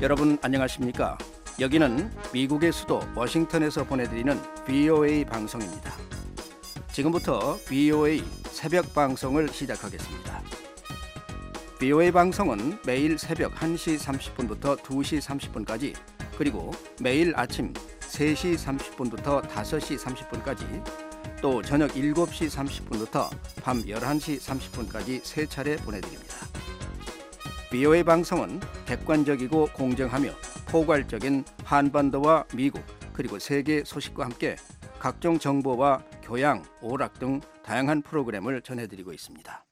여러분 안녕하십니까? 여기는 미국의 수도 워싱턴에서 보내드리는 VOA 방송입니다. 지금부터 VOA 새벽 방송을 시작하겠습니다. VOA 방송은 매일 새벽 1시 30분부터 2시 30분까지 그리고 매일 아침 3시 30분부터 5시 30분까지 또 저녁 7시 30분부터 밤 11시 30분까지 세 차례 보내드립니다. VOA 방송은 객관적이고 공정하며 포괄적인 한반도와 미국 그리고 세계 소식과 함께 각종 정보와 교양, 오락 등 다양한 프로그램을 전해드리고 있습니다.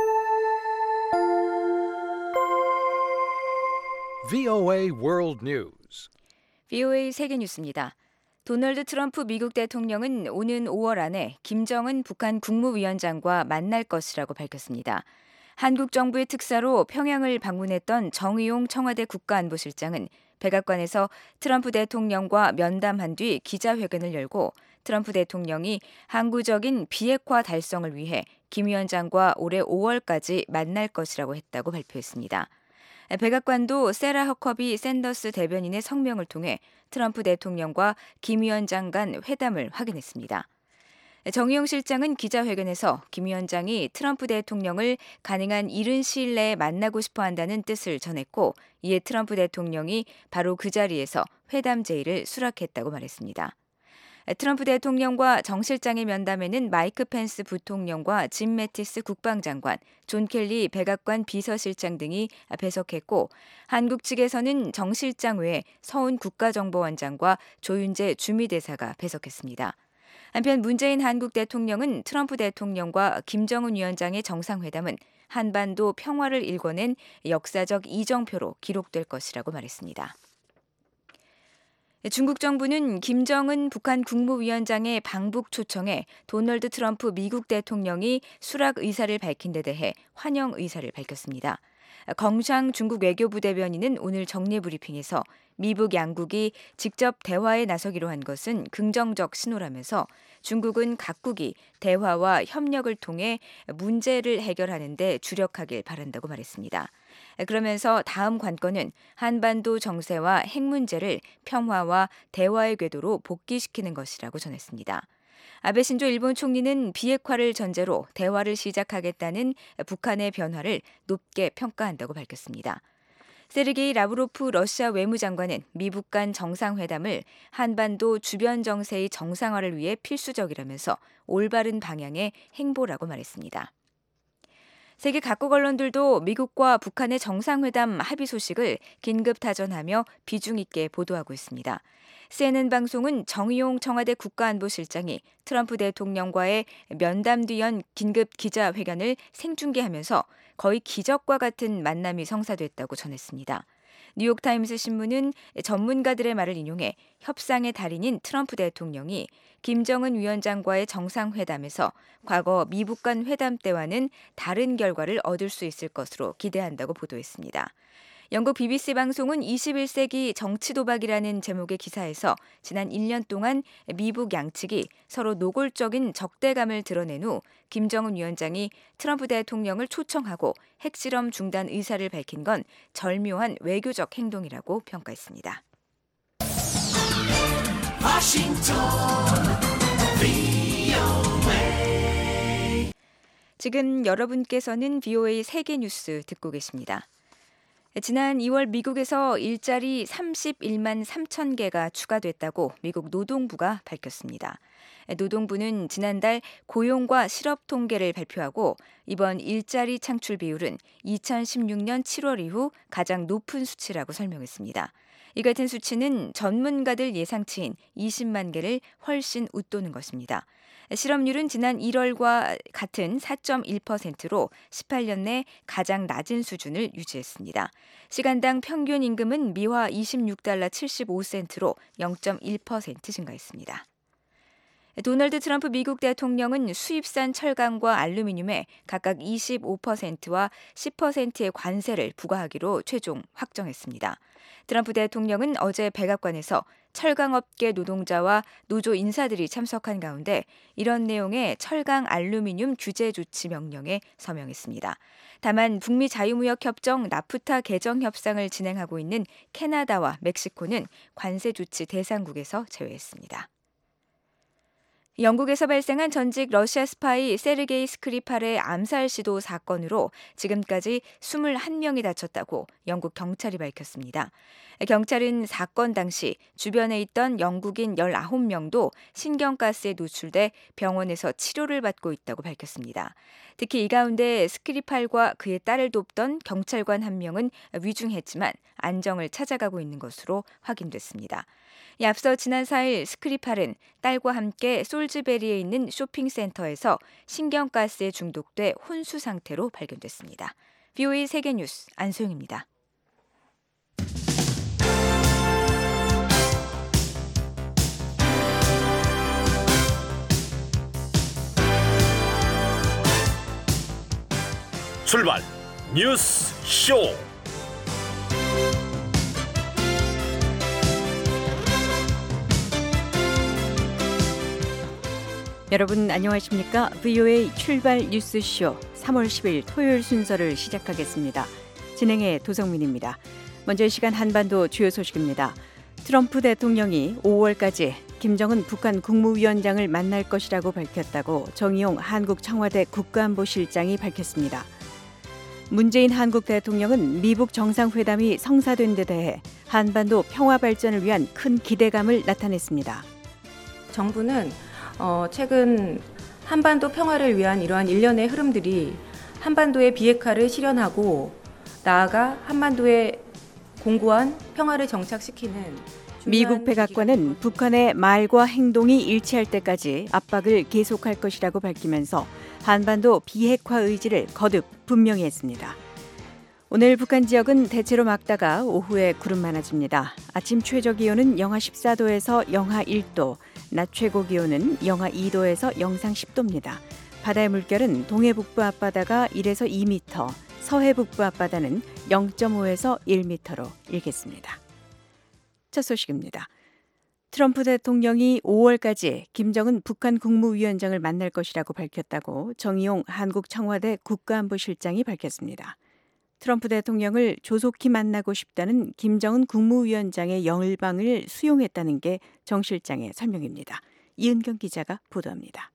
VOA World News. VOA 세계 뉴스입니다. 도널드 트럼프 미국 대통령은 오는 5월 안에 김정은 북한 국무위원장과 만날 것이라고 밝혔습니다. 한국 정부의 특사로 평양을 방문했던 정의용 청와대 국가안보실장은 백악관에서 트럼프 대통령과 면담한 뒤 기자회견을 열고 트럼프 대통령이 항구적인 비핵화 달성을 위해 김 위원장과 올해 5월까지 만날 것이라고 했다고 발표했습니다. 백악관도 세라 허커비 샌더스 대변인의 성명을 통해 트럼프 대통령과 김 위원장 간 회담을 확인했습니다. 정의용 실장은 기자회견에서 김 위원장이 트럼프 대통령을 가능한 이른 시일 내에 만나고 싶어 한다는 뜻을 전했고 이에 트럼프 대통령이 바로 그 자리에서 회담 제의를 수락했다고 말했습니다. 트럼프 대통령과 정 실장의 면담에는 마이크 펜스 부통령과 짐 매티스 국방장관, 존 켈리 백악관 비서실장 등이 배석했고 한국 측에서는 정 실장 외에 서훈 국가정보원장과 조윤재 주미대사가 배석했습니다. 한편 문재인 한국 대통령은 트럼프 대통령과 김정은 위원장의 정상회담은 한반도 평화를 일궈낸 역사적 이정표로 기록될 것이라고 말했습니다. 중국 정부는 김정은 북한 국무위원장의 방북 초청에 도널드 트럼프 미국 대통령이 수락 의사를 밝힌 데 대해 환영 의사를 밝혔습니다. 검샹 중국 외교부 대변인은 오늘 정례 브리핑에서 미북 양국이 직접 대화에 나서기로 한 것은 긍정적 신호라면서 중국은 각국이 대화와 협력을 통해 문제를 해결하는 데 주력하길 바란다고 말했습니다. 그러면서 다음 관건은 한반도 정세와 핵 문제를 평화와 대화의 궤도로 복귀시키는 것이라고 전했습니다. 아베 신조 일본 총리는 비핵화를 전제로 대화를 시작하겠다는 북한의 변화를 높게 평가한다고 밝혔습니다. 세르게이 라브로프 러시아 외무장관은 미북 간 정상회담을 한반도 주변 정세의 정상화를 위해 필수적이라면서 올바른 방향의 행보라고 말했습니다. 세계 각국 언론들도 미국과 북한의 정상회담 합의 소식을 긴급 타전하며 비중 있게 보도하고 있습니다. CNN 방송은 정의용 청와대 국가안보실장이 트럼프 대통령과의 면담 뒤연 긴급 기자회견을 생중계하면서 거의 기적과 같은 만남이 성사됐다고 전했습니다. 뉴욕타임스 신문은 전문가들의 말을 인용해 협상의 달인인 트럼프 대통령이 김정은 위원장과의 정상회담에서 과거 미북 간 회담 때와는 다른 결과를 얻을 수 있을 것으로 기대한다고 보도했습니다. 영국 BBC 방송은 21세기 정치 도박이라는 제목의 기사에서 지난 1년 동안 미북 양측이 서로 노골적인 적대감을 드러낸 후 김정은 위원장이 트럼프 대통령을 초청하고 핵실험 중단 의사를 밝힌 건 절묘한 외교적 행동이라고 평가했습니다. 지금 여러분께서는 VOA 세계 뉴스 듣고 계십니다. 지난 2월 미국에서 일자리 31만 3천 개가 추가됐다고 미국 노동부가 밝혔습니다. 노동부는 지난달 고용과 실업 통계를 발표하고 이번 일자리 창출 비율은 2016년 7월 이후 가장 높은 수치라고 설명했습니다. 이 같은 수치는 전문가들 예상치인 20만 개를 훨씬 웃도는 것입니다. 실업률은 지난 1월과 같은 4.1%로 18년 내 가장 낮은 수준을 유지했습니다. 시간당 평균 임금은 미화 $26.75로 0.1% 증가했습니다. 도널드 트럼프 미국 대통령은 수입산 철강과 알루미늄에 각각 25%와 10%의 관세를 부과하기로 최종 확정했습니다. 트럼프 대통령은 어제 백악관에서 철강업계 노동자와 노조 인사들이 참석한 가운데 이런 내용의 철강 알루미늄 규제 조치 명령에 서명했습니다. 다만 북미 자유무역협정 나프타 개정 협상을 진행하고 있는 캐나다와 멕시코는 관세 조치 대상국에서 제외했습니다. 영국에서 발생한 전직 러시아 스파이 세르게이 스크리팔의 암살 시도 사건으로 지금까지 21명이 다쳤다고 영국 경찰이 밝혔습니다. 경찰은 사건 당시 주변에 있던 영국인 19명도 신경가스에 노출돼 병원에서 치료를 받고 있다고 밝혔습니다. 특히 이 가운데 스크리팔과 그의 딸을 돕던 경찰관 1명은 위중했지만 안정을 찾아가고 있는 것으로 확인됐습니다. 앞서 지난 4일 스크리팔은 딸과 함께 솔즈베리에 있는 쇼핑센터에서 신경가스에 중독돼 혼수 상태로 발견됐습니다. VOA 세계뉴스 안소영입니다. 출발 뉴스 쇼. 여러분 안녕하십니까? VOA 출발 뉴스쇼 3월 10일 토요일 순서를 시작하겠습니다. 진행의 도성민입니다. 먼저 이 시간 한반도 주요 소식입니다. 트럼프 대통령이 5월까지 김정은 북한 국무위원장을 만날 것이라고 밝혔다고 정의용 한국 청와대 국가안보실장이 밝혔습니다. 문재인 한국 대통령은 미북 정상회담이 성사된 데 대해 한반도 평화 발전을 위한 큰 기대감을 나타냈습니다. 정부는 최근 한반도 평화를 위한 이러한 일련의 흐름들이 한반도의 비핵화를 실현하고 나아가 한반도의 공고한 평화를 정착시키는 미국 백악관은 북한의 말과 행동이 일치할 때까지 압박을 계속할 것이라고 밝히면서 한반도 비핵화 의지를 거듭 분명히 했습니다. 오늘 북한 지역은 대체로 맑다가 오후에 구름 많아집니다. 아침 최저 기온은 영하 14도에서 영하 1도, 낮 최고 기온은 영하 2도에서 영상 10도입니다. 바다의 물결은 동해북부 앞바다가 1에서 2m, 서해북부 앞바다는 0.5에서 1m로 일겠습니다. 첫 소식입니다. 트럼프 대통령이 5월까지 김정은 북한 국무위원장을 만날 것이라고 밝혔다고 정의용 한국 청와대 국가안보실장이 밝혔습니다. 트럼프 대통령을 조속히 만나고 싶다는 김정은 국무위원장의 열방을 수용했다는 게 정 실장의 설명입니다. 이은경 기자가 보도합니다.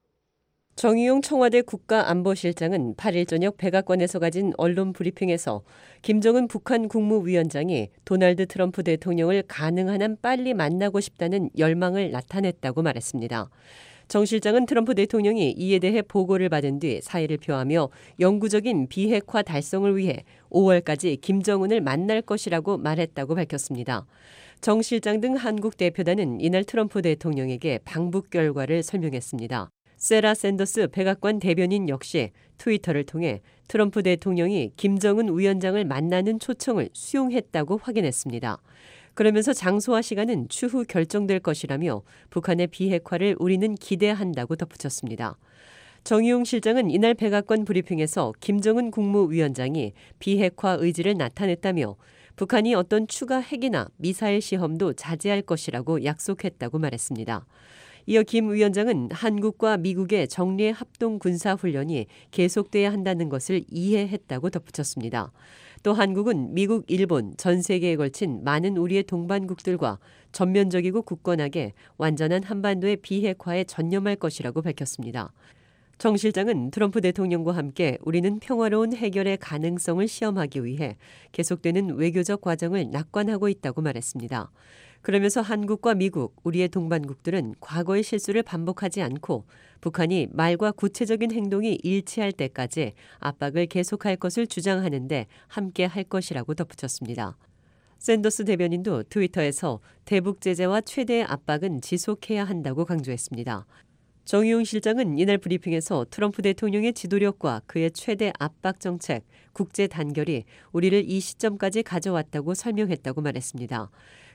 정의용 청와대 국가안보실장은 8일 저녁 백악관에서 가진 언론 브리핑에서 김정은 북한 국무위원장이 도널드 트럼프 대통령을 가능한 한 빨리 만나고 싶다는 열망을 나타냈다고 말했습니다. 정 실장은 트럼프 대통령이 이에 대해 보고를 받은 뒤 사의를 표하며 영구적인 비핵화 달성을 위해 5월까지 김정은을 만날 것이라고 말했다고 밝혔습니다. 정 실장 등 한국 대표단은 이날 트럼프 대통령에게 방북 결과를 설명했습니다. 세라 샌더스 백악관 대변인 역시 트위터를 통해 트럼프 대통령이 김정은 위원장을 만나는 초청을 수용했다고 확인했습니다. 그러면서 장소와 시간은 추후 결정될 것이라며 북한의 비핵화를 우리는 기대한다고 덧붙였습니다. 정의용 실장은 이날 백악관 브리핑에서 김정은 국무위원장이 비핵화 의지를 나타냈다며 북한이 어떤 추가 핵이나 미사일 시험도 자제할 것이라고 약속했다고 말했습니다. 이어 김 위원장은 한국과 미국의 정례 합동 군사훈련이 계속돼야 한다는 것을 이해했다고 덧붙였습니다. 또 한국은 미국, 일본, 전 세계에 걸친 많은 우리의 동반국들과 전면적이고 굳건하게 완전한 한반도의 비핵화에 전념할 것이라고 밝혔습니다. 정 실장은 트럼프 대통령과 함께 우리는 평화로운 해결의 가능성을 시험하기 위해 계속되는 외교적 과정을 낙관하고 있다고 말했습니다. 그러면서 한국과 미국, 우리의 동반국들은 과거의 실수를 반복하지 않고 북한이 말과 구체적인 행동이 일치할 때까지 압박을 계속할 것을 주장하는데 함께 할 것이라고 덧붙였습니다. 샌더스 대변인도 트위터에서 대북 제재와 최대의 압박은 지속해야 한다고 강조했습니다. 정의용 실장은 이날 브리핑에서 트럼프 대통령의 지도력과 그의 최대 압박 정책, 국제 단결이 우리를 이 시점까지 가져왔다고 설명했다고 말했습니다.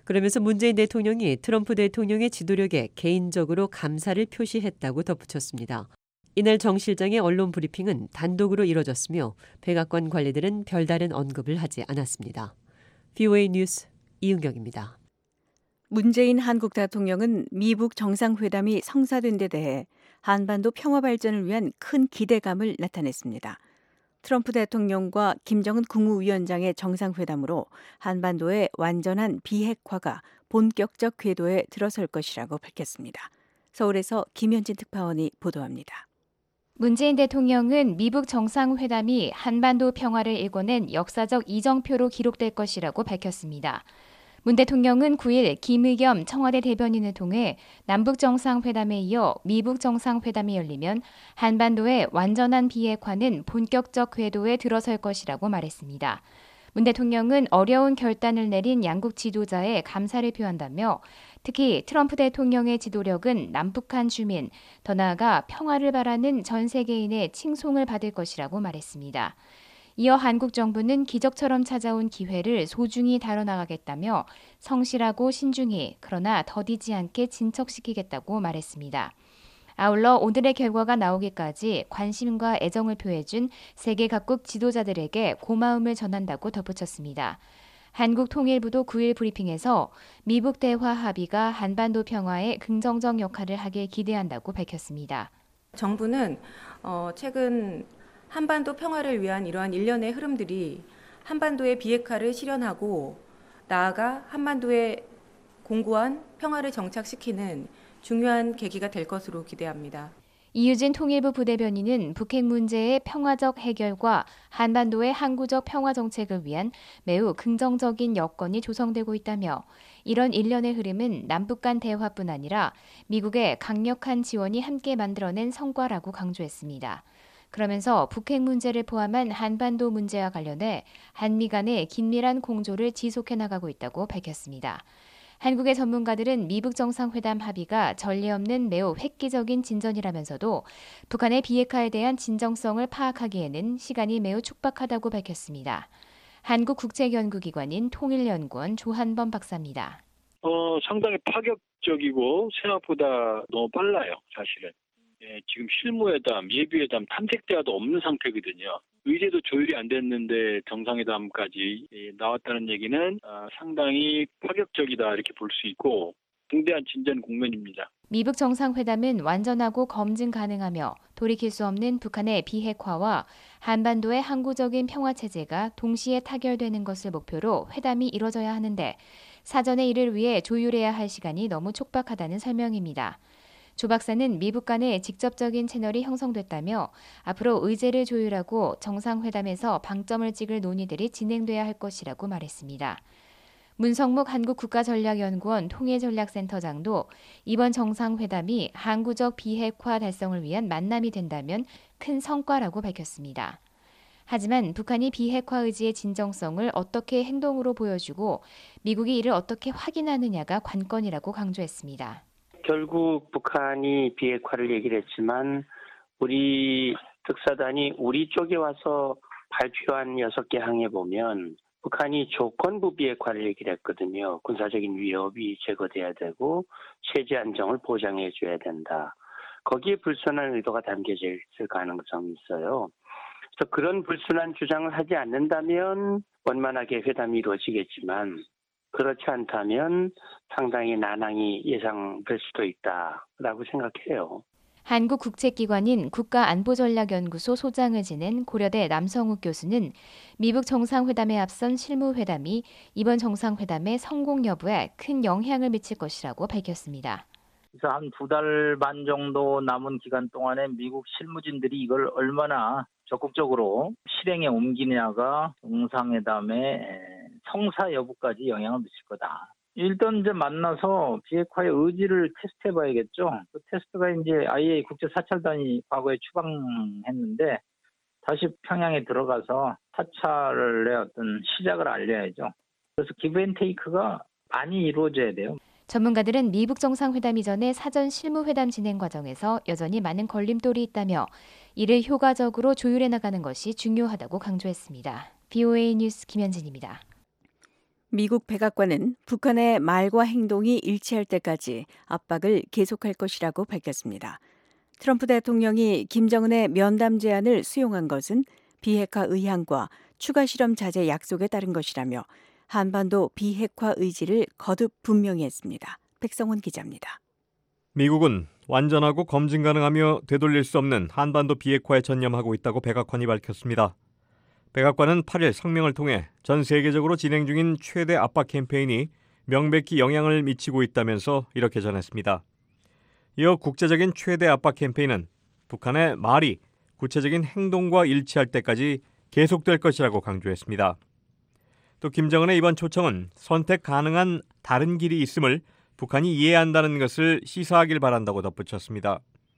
그러면서 문재인 대통령이 트럼프 대통령의 지도력에 개인적으로 감사를 표시했다고 덧붙였습니다. 이날 정 실장의 언론 브리핑은 단독으로 이뤄졌으며 백악관 관리들은 별다른 언급을 하지 않았습니다. VOA 뉴스 이은경입니다. 문재인 한국 대통령은 미북 정상회담이 성사된 데 대해 한반도 평화 발전을 위한 큰 기대감을 나타냈습니다. 트럼프 대통령과 김정은 국무위원장의 정상회담으로 한반도의 완전한 비핵화가 본격적 궤도에 들어설 것이라고 밝혔습니다. 서울에서 김현진 특파원이 보도합니다. 문재인 대통령은 미북 정상회담이 한반도 평화를 일궈낸 역사적 이정표로 기록될 것이라고 밝혔습니다. 문 대통령은 9일 김의겸 청와대 대변인을 통해 남북 정상회담에 이어 미북 정상회담이 열리면 한반도의 완전한 비핵화는 본격적 궤도에 들어설 것이라고 말했습니다. 문 대통령은 어려운 결단을 내린 양국 지도자에 감사를 표한다며 특히 트럼프 대통령의 지도력은 남북한 주민, 더 나아가 평화를 바라는 전 세계인의 칭송을 받을 것이라고 말했습니다. 이어 한국 정부는 기적처럼 찾아온 기회를 소중히 다뤄나가겠다며 성실하고 신중히 그러나 더디지 않게 진척시키겠다고 말했습니다. 아울러 오늘의 결과가 나오기까지 관심과 애정을 표해준 세계 각국 지도자들에게 고마움을 전한다고 덧붙였습니다. 한국통일부도 9일 브리핑에서 미북 대화 합의가 한반도 평화에 긍정적 역할을 하길 기대한다고 밝혔습니다. 정부는 최근 한반도 평화를 위한 이러한 일련의 흐름들이 한반도의 비핵화를 실현하고 나아가 한반도에 공고한 평화를 정착시키는 중요한 계기가 될 것으로 기대합니다. 이유진 통일부 부대변인은 북핵 문제의 평화적 해결과 한반도의 항구적 평화 정책을 위한 매우 긍정적인 여건이 조성되고 있다며 이런 일련의 흐름은 남북 간 대화뿐 아니라 미국의 강력한 지원이 함께 만들어낸 성과라고 강조했습니다. 그러면서 북핵 문제를 포함한 한반도 문제와 관련해 한미 간의 긴밀한 공조를 지속해 나가고 있다고 밝혔습니다. 한국의 전문가들은 미북 정상회담 합의가 전례 없는 매우 획기적인 진전이라면서도 북한의 비핵화에 대한 진정성을 파악하기에는 시간이 매우 촉박하다고 밝혔습니다. 한국국책연구기관인 통일연구원 조한범 박사입니다. 상당히 파격적이고 생각보다 너무 빨라요, 사실은. 지금 실무회담, 예비회담, 탐색대화도 없는 상태거든요. 의제도 조율이 안 됐는데 정상회담까지 나왔다는 얘기는 상당히 파격적이다 이렇게 볼 수 있고 중대한 진전 국면입니다. 미북 정상회담은 완전하고 검증 가능하며 돌이킬 수 없는 북한의 비핵화와 한반도의 항구적인 평화체제가 동시에 타결되는 것을 목표로 회담이 이뤄져야 하는데 사전에 이를 위해 조율해야 할 시간이 너무 촉박하다는 설명입니다. 조 박사는 미북 간의 직접적인 채널이 형성됐다며 앞으로 의제를 조율하고 정상회담에서 방점을 찍을 논의들이 진행돼야 할 것이라고 말했습니다. 문성묵 한국국가전략연구원 통일전략센터장도 이번 정상회담이 항구적 비핵화 달성을 위한 만남이 된다면 큰 성과라고 밝혔습니다. 하지만 북한이 비핵화 의지의 진정성을 어떻게 행동으로 보여주고 미국이 이를 어떻게 확인하느냐가 관건이라고 강조했습니다. 결국 북한이 비핵화를 얘기를 했지만 우리 특사단이 우리 쪽에 와서 발표한 6개 항에 보면 북한이 조건부 비핵화를 얘기를 했거든요. 군사적인 위협이 제거돼야 되고 체제 안정을 보장해 줘야 된다. 거기에 불순한 의도가 담겨져 있을 가능성이 있어요. 그래서 그런 불순한 주장을 하지 않는다면 원만하게 회담이 이루어지겠지만 그렇지 않다면 상당히 난항이 예상될 수도 있다라고 생각해요. 한국 국책기관인 국가안보전략연구소 소장을 지낸 고려대 남성욱 교수는 미북 정상회담에 앞선 실무회담이 이번 정상회담의 성공 여부에 큰 영향을 미칠 것이라고 밝혔습니다. 그래서 한 2달 반 정도 남은 기간 동안에 미국 실무진들이 이걸 얼마나 적극적으로 실행에 옮기냐가 정상회담의 성사 여부까지 영향을 미칠 거다. 일단 이제 만나서 비핵화의 의지를 테스트해봐야겠죠. 그 테스트가 이제 IA 국제사찰단이 과거에 추방했는데 다시 평양에 들어가서 사찰의 어떤 시작을 알려야죠. 그래서 기브앤테이크가 많이 이루어져야 돼요. 전문가들은 미북 정상회담 이전에 사전 실무회담 진행 과정에서 여전히 많은 걸림돌이 있다며 이를 효과적으로 조율해 나가는 것이 중요하다고 강조했습니다. VOA 뉴스 김현진입니다. 미국 백악관은 북한의 말과 행동이 일치할 때까지 압박을 계속할 것이라고 밝혔습니다. 트럼프 대통령이 김정은의 면담 제안을 수용한 것은 비핵화 의향과 추가 실험 자제 약속에 따른 것이라며 한반도 비핵화 의지를 거듭 분명히 했습니다. 백성원 기자입니다. 미국은 완전하고 검증 가능하며 되돌릴 수 없는 한반도 비핵화에 전념하고 있다고 백악관이 밝혔습니다. 백악관은 8일 성명을 통해 전 세계적으로 진행 중인 최대 압박 캠페인이 명백히 영향을 미치고 있다면서 이렇게 전했습니다. 이어 국제적인 최대 압박 캠페인은 북한의 말이 구체적인 행동과 일치할 때까지 계속될 것이라고 강조했습니다. 또 김정은의 이번 초청은 선택 가능한 다른 길이 있음을 북한이 이해한다는 것을 시사하길 바란다고 덧붙였습니다.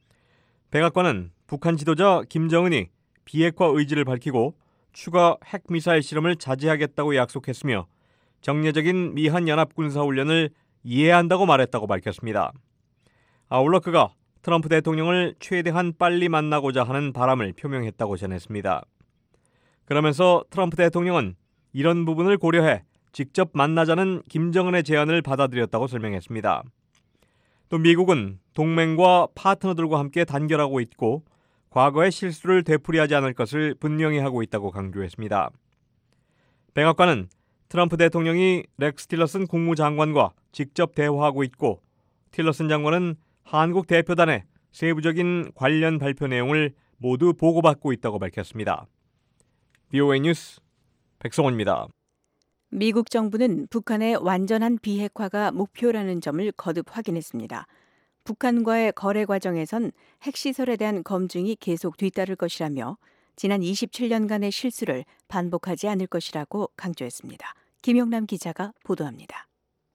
백악관은 북한 지도자 김정은이 비핵화 의지를 밝히고 추가 핵미사일 실험을 자제하겠다고 약속했으며 정례적인 미한 연합군사훈련을 이해한다고 말했다고 밝혔습니다. 아울러 그가 트럼프 대통령을 최대한 빨리 만나고자 하는 바람을 표명했다고 전했습니다. 그러면서 트럼프 대통령은 이런 부분을 고려해 직접 만나자는 김정은의 제안을 받아들였다고 설명했습니다. 또 미국은 동맹과 파트너들과 함께 단결하고 있고 과거의 실수를 되풀이하지 않을 것을 분명히 하고 있다고 강조했습니다. 백악관은 트럼프 대통령이 렉스 틸러슨 국무장관과 직접 대화하고 있고 틸러슨 장관은 한국 대표단의 세부적인 관련 발표 내용을 모두 보고받고 있다고 밝혔습니다. VOA 뉴스 백성원입니다. 미국 정부는 북한의 완전한 비핵화가 목표라는 점을 거듭 확인했습니다. 북한과의 거래 과정에선 핵시설에 대한 검증이 계속 뒤따를 것이라며 지난 27년간의 실수를 반복하지 않을 것이라고 강조했습니다. 김용남 기자가 보도합니다.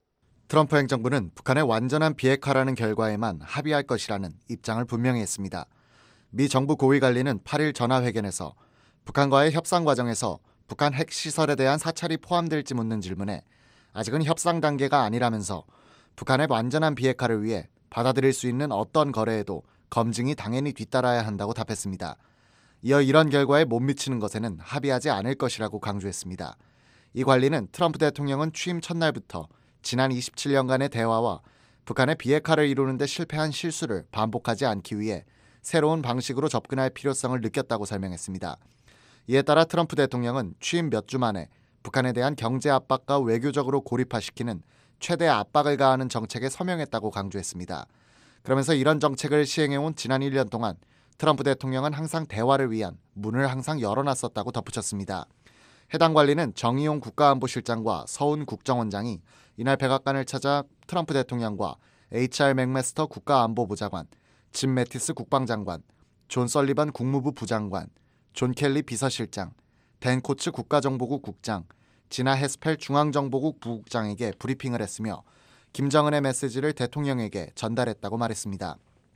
트럼프 행정부는 북한의 완전한 비핵화라는 결과에만 합의할 것이라는 입장을 분명히 했습니다. 미 정부 고위 관리는 8일 전화회견에서 북한과의 협상 과정에서 북한 핵시설에 대한 사찰이 포함될지 묻는 질문에 아직은 협상 단계가 아니라면서 북한의 완전한 비핵화를 위해 받아들일 수 있는 어떤 거래에도 검증이 당연히 뒤따라야 한다고 답했습니다. 이어 이런 결과에 못 미치는 것에는 합의하지 않을 것이라고 강조했습니다. 이 관리는 트럼프 대통령은 취임 첫날부터 지난 27년간의 대화와 북한의 비핵화를 이루는 데 실패한 실수를 반복하지 않기 위해 새로운 방식으로 접근할 필요성을 느꼈다고 설명했습니다. 이에 따라 트럼프 대통령은 취임 몇 주 만에 북한에 대한 경제 압박과 외교적으로 고립화시키는 최대 압박을 가하는 정책에 서명했다고 강조했습니다. 그러면서 이런 정책을 시행해온 지난 1년 동안 트럼프 대통령은 항상 대화를 위한 문을 항상 열어놨었다고 덧붙였습니다. 해당 관리는 정의용 국가안보실장과 서훈 국정원장이 이날 백악관을 찾아 트럼프 대통령과 HR 맥메스터 국가안보보좌관, 짐 매티스 국방장관, 존 설리번 국무부 부장관, 존 켈리 비서실장, 댄 코츠 국가정보국 국장, 지나 헤스펠 중앙정보국 부국장에게 브리핑을 했으며 김정은의 메시지를 대통령에게 전달했다고 말했습니다.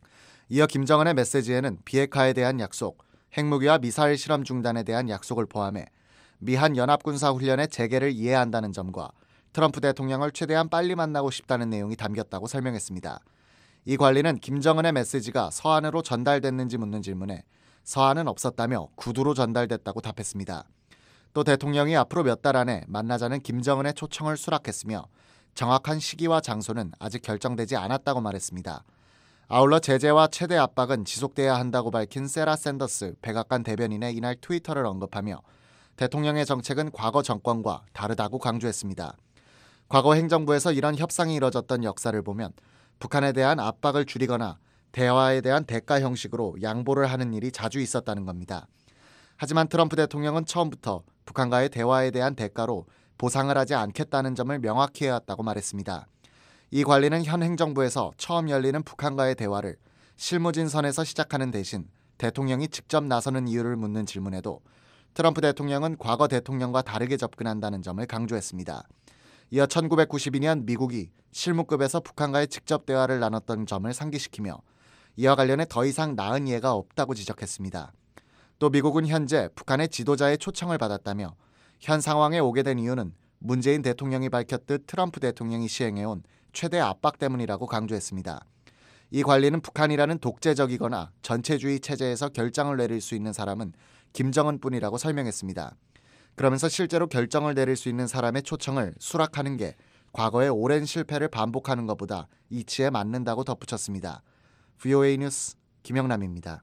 이어 김정은의 메시지에는 비핵화에 대한 약속, 핵무기와 미사일 실험 중단에 대한 약속을 포함해 미한 연합군사훈련의 재개를 이해한다는 점과 트럼프 대통령을 최대한 빨리 만나고 싶다는 내용이 담겼다고 설명했습니다. 이 관리는 김정은의 메시지가 서한으로 전달됐는지 묻는 질문에 서한은 없었다며 구두로 전달됐다고 답했습니다. 또 대통령이 앞으로 몇 달 안에 만나자는 김정은의 초청을 수락했으며 정확한 시기와 장소는 아직 결정되지 않았다고 말했습니다. 아울러 제재와 최대 압박은 지속돼야 한다고 밝힌 세라 샌더스 백악관 대변인의 이날 트위터를 언급하며 대통령의 정책은 과거 정권과 다르다고 강조했습니다. 과거 행정부에서 이런 협상이 이뤄졌던 역사를 보면 북한에 대한 압박을 줄이거나 대화에 대한 대가 형식으로 양보를 하는 일이 자주 있었다는 겁니다. 하지만 트럼프 대통령은 처음부터 북한과의 대화에 대한 대가로 보상을 하지 않겠다는 점을 명확히 해왔다고 말했습니다. 이 관리는 현 행정부에서 처음 열리는 북한과의 대화를 실무진 선에서 시작하는 대신 대통령이 직접 나서는 이유를 묻는 질문에도 트럼프 대통령은 과거 대통령과 다르게 접근한다는 점을 강조했습니다. 이어 1992년 미국이 실무급에서 북한과의 직접 대화를 나눴던 점을 상기시키며 이와 관련해 더 이상 나은 예가 없다고 지적했습니다. 또 미국은 현재 북한의 지도자의 초청을 받았다며 현 상황에 오게 된 이유는 문재인 대통령이 밝혔듯 트럼프 대통령이 시행해온 최대 압박 때문이라고 강조했습니다. 이 관리는 북한이라는 독재적이거나 전체주의 체제에서 결정을 내릴 수 있는 사람은 김정은뿐이라고 설명했습니다. 그러면서 실제로 결정을 내릴 수 있는 사람의 초청을 수락하는 게 과거의 오랜 실패를 반복하는 것보다 이치에 맞는다고 덧붙였습니다. VOA 뉴스 김영남입니다.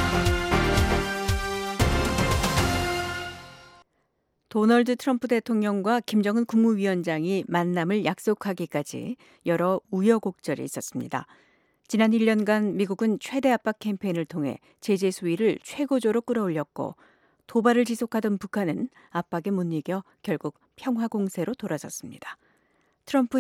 도널드 트럼프 대통령과 김정은 국무위원장이 만남을 약속하기까지 여러 우여곡절이 있었습니다. 지난 1년간 미국은 최대 압박 캠페인을 통해 제재 수위를 최고조로 끌어올렸고 도발을 지속하던 북한은 압박에 못 이겨 결국 평화 공세로 돌아섰습니다. 트럼프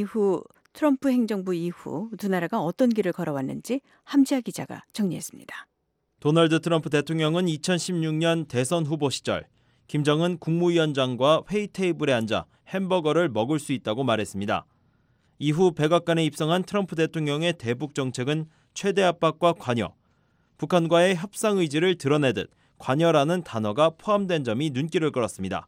행정부 이후 두 나라가 어떤 길을 걸어왔는지 함지아 기자가 정리했습니다. 도널드 트럼프 대통령은 2016년 대선 후보 시절 김정은 국무위원장과 회의 테이블에 앉아 햄버거를 먹을 수 있다고 말했습니다. 이후 백악관에 입성한 트럼프 대통령의 대북 정책은 최대 압박과 관여, 북한과의 협상 의지를 드러내듯 관여라는 단어가 포함된 점이 눈길을 끌었습니다.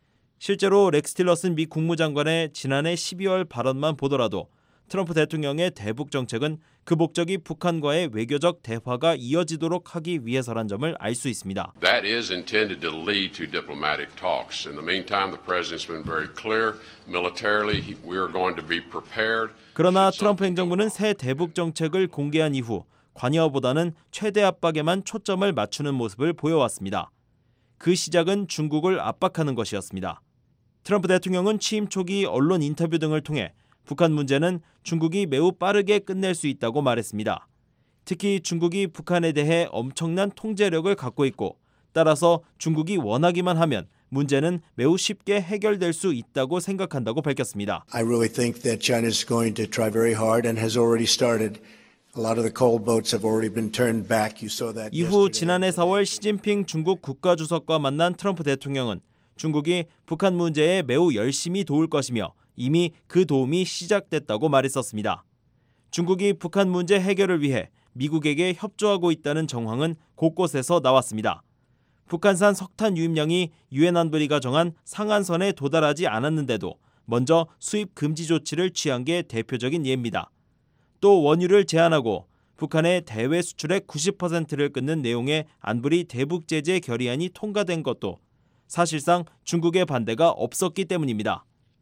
실제로 렉스 틸러슨 미 국무장관의 지난해 12월 발언만 보더라도 트럼프 대통령의 대북 정책은 그 목적이 북한과의 외교적 대화가 이어지도록 하기 위해서란 점을 알 수 있습니다. That is intended to lead to diplomatic talks. In the meantime, the president's been very clear. Militarily, we are going to be prepared. 그러나 트럼프 행정부는 새 대북 정책을 공개한 이후 관여보다는 최대 압박에만 초점을 맞추는 모습을 보여왔습니다. 그 시작은 중국을 압박하는 것이었습니다. 트럼프 대통령은 취임 초기 언론 인터뷰 등을 통해 북한 문제는 중국이 매우 빠르게 끝낼 수 있다고 말했습니다. 특히 중국이 북한에 대해 엄청난 통제력을 갖고 있고 따라서 중국이 원하기만 하면 문제는 매우 쉽게 해결될 수 있다고 생각한다고 밝혔습니다. I really think that China is going to try very hard and has already started. A lot of the coal boats have already been turned back. You saw that. 이후 지난해 4월 시진핑 중국 국가주석과 만난 트럼프 대통령은 중국이 북한 문제에 매우 열심히 도울 것이며 이미 그 도움이 시작됐다고 말했었습니다. 중국이 북한 문제 해결을 위해 미국에게 협조하고 있다는 정황은 곳곳에서 나왔습니다. 북한산 석탄 유입량이 유엔 안보리가 정한 상한선에 도달하지 않았는데도 먼저 수입 금지 조치를 취한 게 대표적인 예입니다. 또 원유를 제한하고 북한의 대외 수출의 90%를 끊는 내용의 안보리 대북 제재 결의안이 통과된 것도 사실상 중국의 반대가 없었기 때문입니다.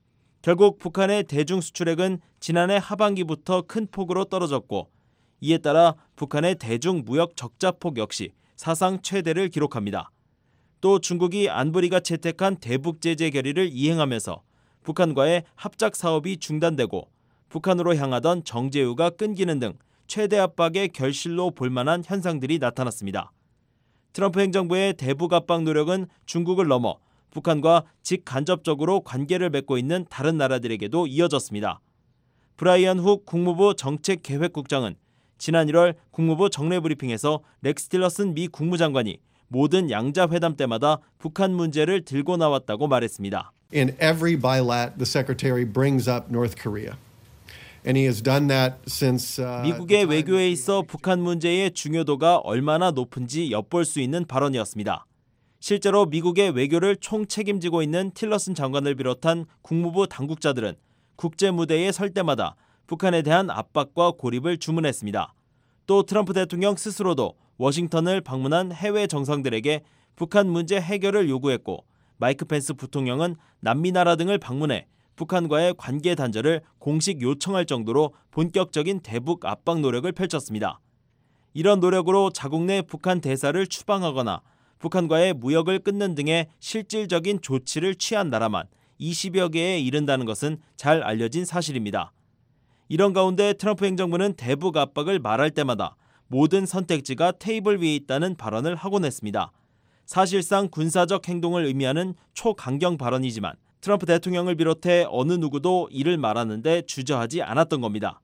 결국 북한의 대중 수출액은 지난해 하반기부터 큰 폭으로 떨어졌고 이에 따라 북한의 대중 무역 적자폭 역시 사상 최대를 기록합니다. 또 중국이 안보리가 채택한 대북 제재 결의를 이행하면서 북한과의 합작 사업이 중단되고 북한으로 향하던 정제유가 끊기는 등 최대 압박의 결실로 볼 만한 현상들이 나타났습니다. 트럼프 행정부의 대북 압박 노력은 중국을 넘어 북한과 직간접적으로 관계를 맺고 있는 다른 나라들에게도 이어졌습니다. 브라이언 훅 국무부 정책계획국장은 지난 1월 국무부 정례 브리핑에서 렉스 틸러슨 미 국무장관이 모든 양자 회담 때마다 북한 문제를 들고 나왔다고 말했습니다. In every bilat, the secretary brings up North Korea. And he has done that since 미국의 외교에 있어 북한 문제의 중요도가 얼마나 높은지 엿볼 수 있는 발언이었습니다. 실제로 미국의 외교를 총 책임지고 있는 틸러슨 장관을 비롯한 국무부 당국자들은 국제 무대에 설 때마다 북한에 대한 압박과 고립을 주문했습니다. 또 트럼프 대통령 스스로도 워싱턴을 방문한 해외 정상들에게 북한 문제 해결을 요구했고 마이크 펜스 부통령은 남미 나라 등을 방문해 북한과의 관계 단절을 공식 요청할 정도로 본격적인 대북 압박 노력을 펼쳤습니다. 이런 노력으로 자국 내 북한 대사를 추방하거나 북한과의 무역을 끊는 등의 실질적인 조치를 취한 나라만 20여 개에 이른다는 것은 잘 알려진 사실입니다. 이런 가운데 트럼프 행정부는 대북 압박을 말할 때마다 모든 선택지가 테이블 위에 있다는 발언을 하곤 했습니다. 사실상 군사적 행동을 의미하는 초강경 발언이지만 트럼프 대통령을 비롯해 어느 누구도 이를 말하는데 주저하지 않았던 겁니다.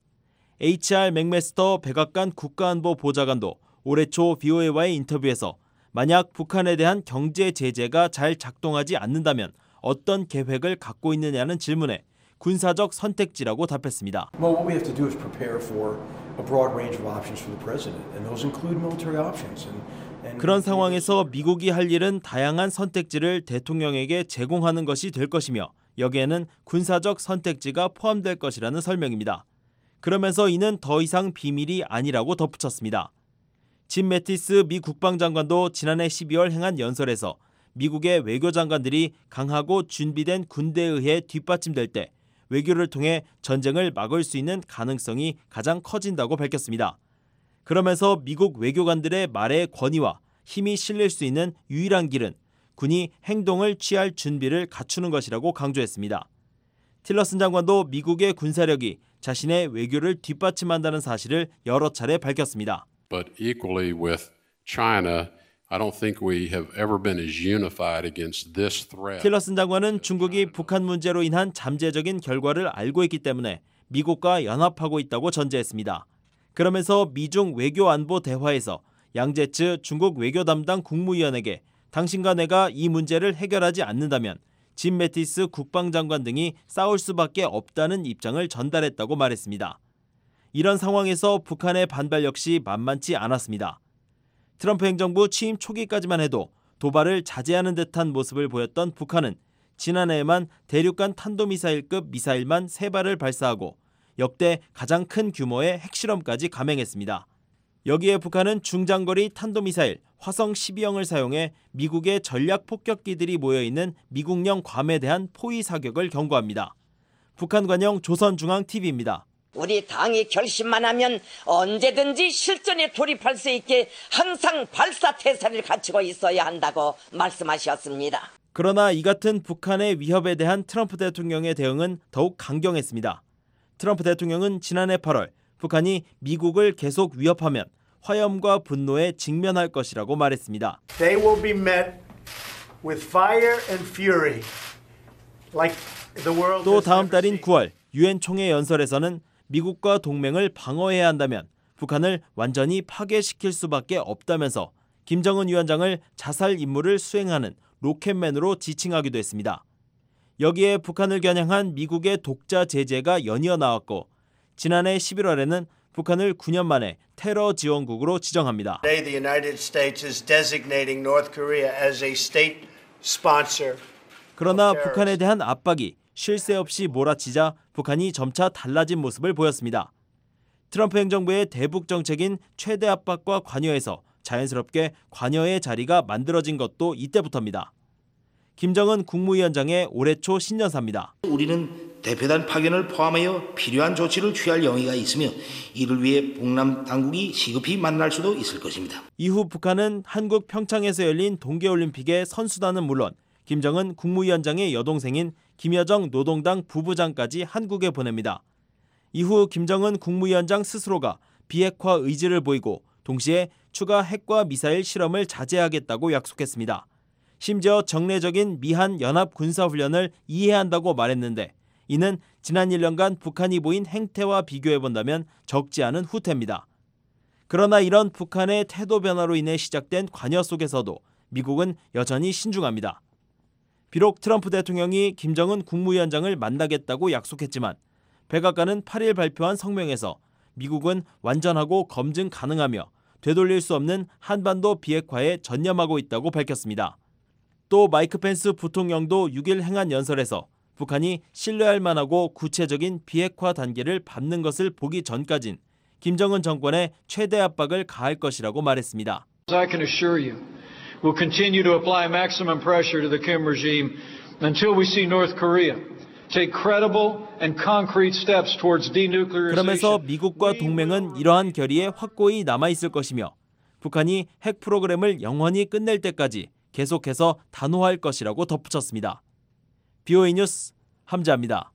HR 맥메스터 백악관 국가안보 보좌관도 올해 초 VOA와의 인터뷰에서 만약 북한에 대한 경제 제재가 잘 작동하지 않는다면 어떤 계획을 갖고 있느냐는 질문에 군사적 선택지라고 답했습니다. Well, what we have to do is prepare for a broad range of options for the president, and those include military options. 그런 상황에서 미국이 할 일은 다양한 선택지를 대통령에게 제공하는 것이 될 것이며 여기에는 군사적 선택지가 포함될 것이라는 설명입니다. 그러면서 이는 더 이상 비밀이 아니라고 덧붙였습니다. 짐 매티스 미 국방장관도 지난해 12월 행한 연설에서 미국의 외교장관들이 강하고 준비된 군대에 의해 뒷받침될 때 외교를 통해 전쟁을 막을 수 있는 가능성이 가장 커진다고 밝혔습니다. 그러면서 미국 외교관들의 말의 권위와 힘이 실릴 수 있는 유일한 길은 군이 행동을 취할 준비를 갖추는 것이라고 강조했습니다. 틸러슨 장관도 미국의 군사력이 자신의 외교를 뒷받침한다는 사실을 여러 차례 밝혔습니다. But equally with China, I don't think we have ever been as unified against this threat. 틸러슨 장관은 중국이 북한 문제로 인한 잠재적인 결과를 알고 있기 때문에 미국과 연합하고 있다고 전제했습니다. 그러면서 미중 외교안보 대화에서 양제츠 중국 외교 담당 국무위원에게 당신과 내가 이 문제를 해결하지 않는다면 짐 매티스 국방장관 등이 싸울 수밖에 없다는 입장을 전달했다고 말했습니다. 이런 상황에서 북한의 반발 역시 만만치 않았습니다. 트럼프 행정부 취임 초기까지만 해도 도발을 자제하는 듯한 모습을 보였던 북한은 지난해에만 대륙간 탄도미사일급 미사일만 3발을 발사하고 역대 가장 큰 규모의 핵실험까지 감행했습니다. 여기에 북한은 중장거리 탄도미사일 화성 12형을 사용해 미국의 전략 폭격기들이 모여있는 미국령 괌에 대한 포위 사격을 경고합니다. 북한 관영 조선중앙TV입니다. 우리 당이 결심만 하면 언제든지 실전에 돌입할 수 있게 항상 발사태세를 갖추고 있어야 한다고 말씀하셨습니다. 그러나 이 같은 북한의 위협에 대한 트럼프 대통령의 대응은 더욱 강경했습니다. 트럼프 대통령은 지난해 8월 북한이 미국을 계속 위협하면 화염과 분노에 직면할 것이라고 말했습니다. They will be met with fire and fury, like the world. 또 다음 달인 9월 유엔 총회 연설에서는 미국과 동맹을 방어해야 한다면 북한을 완전히 파괴시킬 수밖에 없다면서 김정은 위원장을 자살 임무를 수행하는 로켓맨으로 지칭하기도 했습니다. 여기에 북한을 겨냥한 미국의 독자 제재가 연이어 나왔고 지난해 11월에는 북한을 9년 만에 테러 지원국으로 지정합니다. Today, the United States is designating North Korea as a state sponsor. 그러나 북한에 대한 압박이 쉴 새 없이 몰아치자 북한이 점차 달라진 모습을 보였습니다. 트럼프 행정부의 대북 정책인 최대 압박과 관여에서 자연스럽게 관여의 자리가 만들어진 것도 이때부터입니다. 김정은 국무위원장의 올해 초 신년사입니다. 우리는 대표단 파견을 포함하여 필요한 조치를 취할 용의가 있으며 이를 위해 북남 당국이 시급히 만날 수도 있을 것입니다. 이후 북한은 한국 평창에서 열린 동계올림픽의 선수단은 물론 김정은 국무위원장의 여동생인 김여정 노동당 부부장까지 한국에 보냅니다. 이후 김정은 국무위원장 스스로가 비핵화 의지를 보이고 동시에 추가 핵과 미사일 실험을 자제하겠다고 약속했습니다. 심지어 정례적인 미한 연합 군사훈련을 이해한다고 말했는데 이는 지난 1년간 북한이 보인 행태와 비교해본다면 적지 않은 후퇴입니다. 그러나 이런 북한의 태도 변화로 인해 시작된 관여 속에서도 미국은 여전히 신중합니다. 비록 트럼프 대통령이 김정은 국무위원장을 만나겠다고 약속했지만 백악관은 8일 발표한 성명에서 미국은 완전하고 검증 가능하며 되돌릴 수 없는 한반도 비핵화에 전념하고 있다고 밝혔습니다. 또 마이크 펜스 부통령도 6일 행한 연설에서 북한이 신뢰할 만하고 구체적인 비핵화 단계를 밟는 것을 보기 전까진 김정은 정권에 최대 압박을 가할 것이라고 말했습니다. I can assure you, we'll continue to apply maximum pressure to the Kim regime until we see North Korea take credible and concrete steps towards denuclearization. 그러면서 미국과 동맹은 이러한 결의에 확고히 남아 있을 것이며 북한이 핵 프로그램을 영원히 끝낼 때까지 계속해서 단호할 것이라고 덧붙였습니다. BOA 뉴스 함자입니다.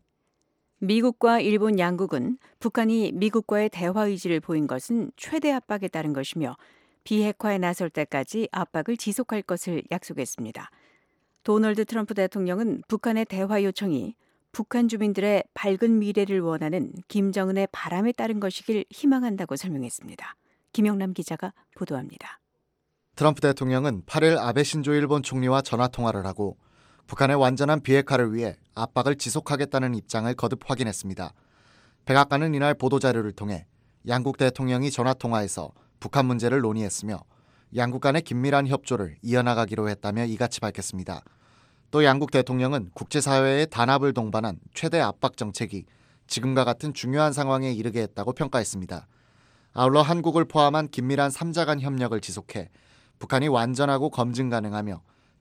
미국과 일본 양국은 북한이 미국과의 대화 의지를 보인 것은 최대 압박에 따른 것이며 비핵화에 나설 때까지 압박을 지속할 것을 약속했습니다. 도널드 트럼프 대통령은 북한의 대화 요청이 북한 주민들의 밝은 미래를 원하는 김정은의 바람에 따른 것이길 희망한다고 설명했습니다. 김영남 기자가 보도합니다. 트럼프 대통령은 8일 아베 신조 일본 총리와 전화통화를 하고 북한의 완전한 비핵화를 위해 압박을 지속하겠다는 입장을 거듭 확인했습니다. 백악관은 이날 보도자료를 통해 양국 대통령이 전화통화에서 북한 문제를 논의했으며 양국 간의 긴밀한 협조를 이어나가기로 했다며 이같이 밝혔습니다. 또 양국 대통령은 국제사회의 단합을 동반한 최대 압박 정책이 지금과 같은 중요한 상황에 이르게 했다고 평가했습니다. 아울러 한국을 포함한 긴밀한 3자 간 협력을 지속해 북한이 완전하고 검증 가능하며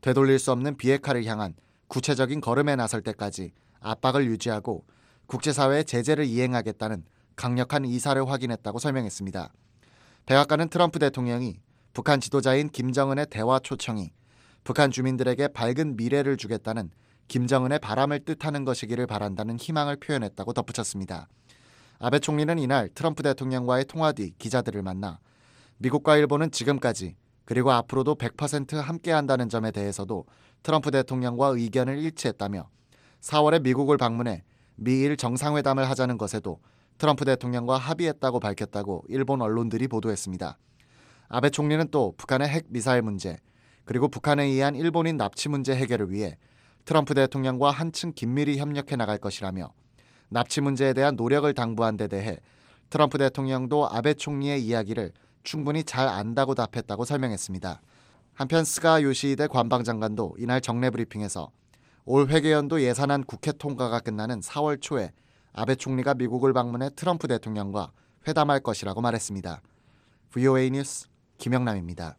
되돌릴 수 없는 비핵화를 향한 구체적인 걸음에 나설 때까지 압박을 유지하고 국제사회의 제재를 이행하겠다는 강력한 의사를 확인했다고 설명했습니다. 백악관은 트럼프 대통령이 북한 지도자인 김정은의 대화 초청이 북한 주민들에게 밝은 미래를 주겠다는 김정은의 바람을 뜻하는 것이기를 바란다는 희망을 표현했다고 덧붙였습니다. 아베 총리는 이날 트럼프 대통령과의 통화 뒤 기자들을 만나 미국과 일본은 지금까지 그리고 앞으로도 100% 함께한다는 점에 대해서도 트럼프 대통령과 의견을 일치했다며 4월에 미국을 방문해 미일 정상회담을 하자는 것에도 트럼프 대통령과 합의했다고 밝혔다고 일본 언론들이 보도했습니다. 아베 총리는 또 북한의 핵 미사일 문제 그리고 북한에 의한 일본인 납치 문제 해결을 위해 트럼프 대통령과 한층 긴밀히 협력해 나갈 것이라며 납치 문제에 대한 노력을 당부한 데 대해 트럼프 대통령도 아베 총리의 이야기를 충분히 잘 안다고 답했다고 설명했습니다. 한편 스가 요시히데 관방장관도 이날 정례 브리핑에서 올 회계연도 예산안 국회 통과가 끝나는 4월 초에 아베 총리가 미국을 방문해 트럼프 대통령과 회담할 것이라고 말했습니다. VOA 뉴스 김영남입니다.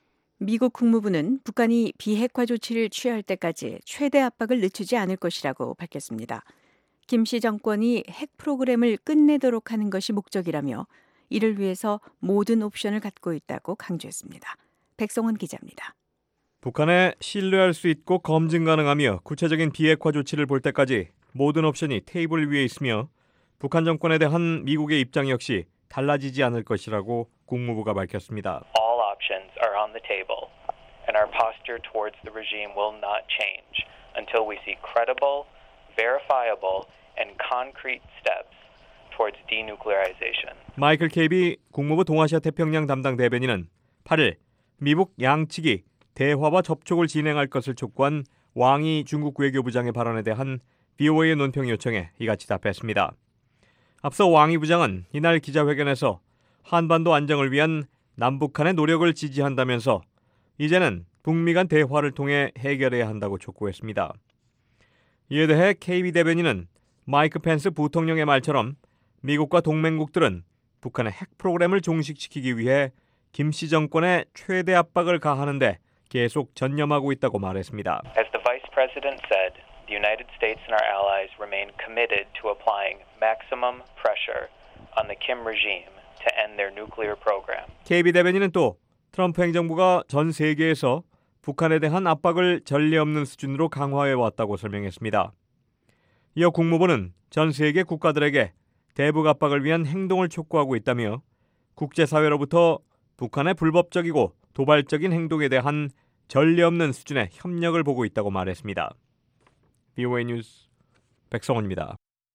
미국 국무부는 북한이 비핵화 조치를 취할 때까지 최대 압박을 늦추지 않을 것이라고 밝혔습니다. 김씨 정권이 핵 프로그램을 끝내도록 하는 것이 목적이라며 이를 위해서 모든 옵션을 갖고 있다고 강조했습니다. 백성원 기자입니다. 북한에 신뢰할 수 있고 검증 가능하며 구체적인 비핵화 조치를 볼 때까지 모든 옵션이 테이블 위에 있으며 북한 정권에 대한 미국의 입장 역시 달라지지 않을 것이라고 국무부가 밝혔습니다. All options are on the table, and our posture towards the regime will not change until we see credible, verifiable, and concrete steps towards denuclearization. 마이클 케이비 국무부 동아시아 태평양 담당 대변인은 8일 미국 양측이 대화와 접촉을 진행할 것을 촉구한 왕이 중국 외교부장의 발언에 대한 BOA의 논평 요청에 이같이 답했습니다. 앞서 왕이 부장은 이날 기자회견에서 한반도 안정을 위한 남북한의 노력을 지지한다면서 이제는 북미 간 대화를 통해 해결해야 한다고 촉구했습니다. 이에 대해 KB 대변인은 마이크 펜스 부통령의 말처럼 미국과 동맹국들은 북한의 핵 프로그램을 종식시키기 위해 김씨 정권에 최대 압박을 가하는 데 계속 전념하고 있다고 말했습니다. As the Vice President said, the United States and our allies remain committed to applying maximum pressure on the Kim regime to end their nuclear program. KB 대변인은 또 트럼프 행정부가 전 세계에서 북한에 대한 압박을 전례 없는 수준으로 강화해 왔다고 설명했습니다. 이어 국무부는 전 세계 국가들에게 대북 압박을 위한 행동을 촉구하고 있다며 국제사회로부터 북한의 불법적이고 도발적인 행동에 대한 전례 없는 수준의 협력을 보고 있다고 말했습니다. BOA 뉴스 백성원입니다.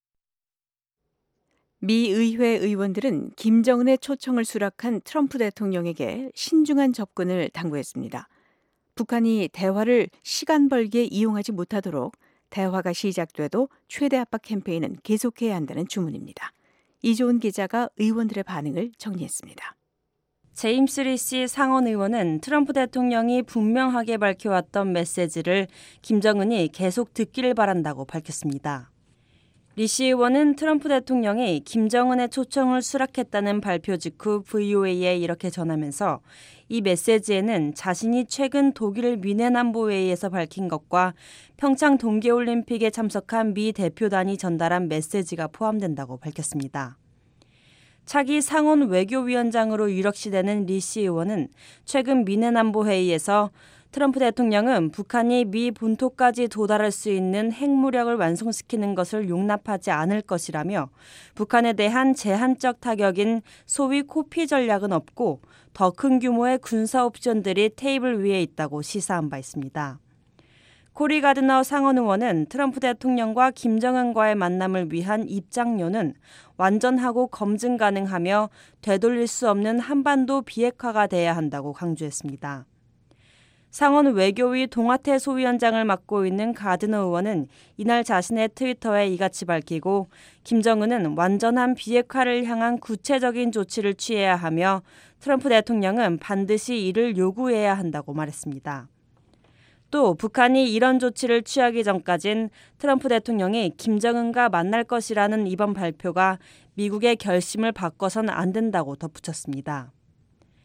미 의회 의원들은 김정은의 초청을 수락한 트럼프 대통령에게 신중한 접근을 당부했습니다. 북한이 대화를 시간 벌기에 이용하지 못하도록 대화가 시작돼도 최대 압박 캠페인은 계속해야 한다는 주문입니다. 이조은 기자가 의원들의 반응을 정리했습니다. 제임스 리시 상원 의원은 트럼프 대통령이 분명하게 밝혀왔던 메시지를 김정은이 계속 듣기를 바란다고 밝혔습니다. 리시 의원은 트럼프 대통령이 김정은의 초청을 수락했다는 발표 직후 VOA에 이렇게 전하면서 이 메시지에는 자신이 최근 독일 뮌헨 안보회의에서 밝힌 것과 평창 동계올림픽에 참석한 미 대표단이 전달한 메시지가 포함된다고 밝혔습니다. 차기 상원 외교위원장으로 유력시되는 리시 의원은 최근 뮌헨 안보회의에서 트럼프 대통령은 북한이 미 본토까지 도달할 수 있는 핵무력을 완성시키는 것을 용납하지 않을 것이라며 북한에 대한 제한적 타격인 소위 코피 전략은 없고 더 큰 규모의 군사 옵션들이 테이블 위에 있다고 시사한 바 있습니다. 코리 가드너 상원 의원은 트럼프 대통령과 김정은과의 만남을 위한 입장료는 완전하고 검증 가능하며 되돌릴 수 없는 한반도 비핵화가 돼야 한다고 강조했습니다. 상원 외교위 동아태 소위원장을 맡고 있는 가드너 의원은 이날 자신의 트위터에 이같이 밝히고 김정은은 완전한 비핵화를 향한 구체적인 조치를 취해야 하며 트럼프 대통령은 반드시 이를 요구해야 한다고 말했습니다. 또 북한이 이런 조치를 취하기 전까진 트럼프 대통령이 김정은과 만날 것이라는 이번 발표가 미국의 결심을 바꿔선 안 된다고 덧붙였습니다.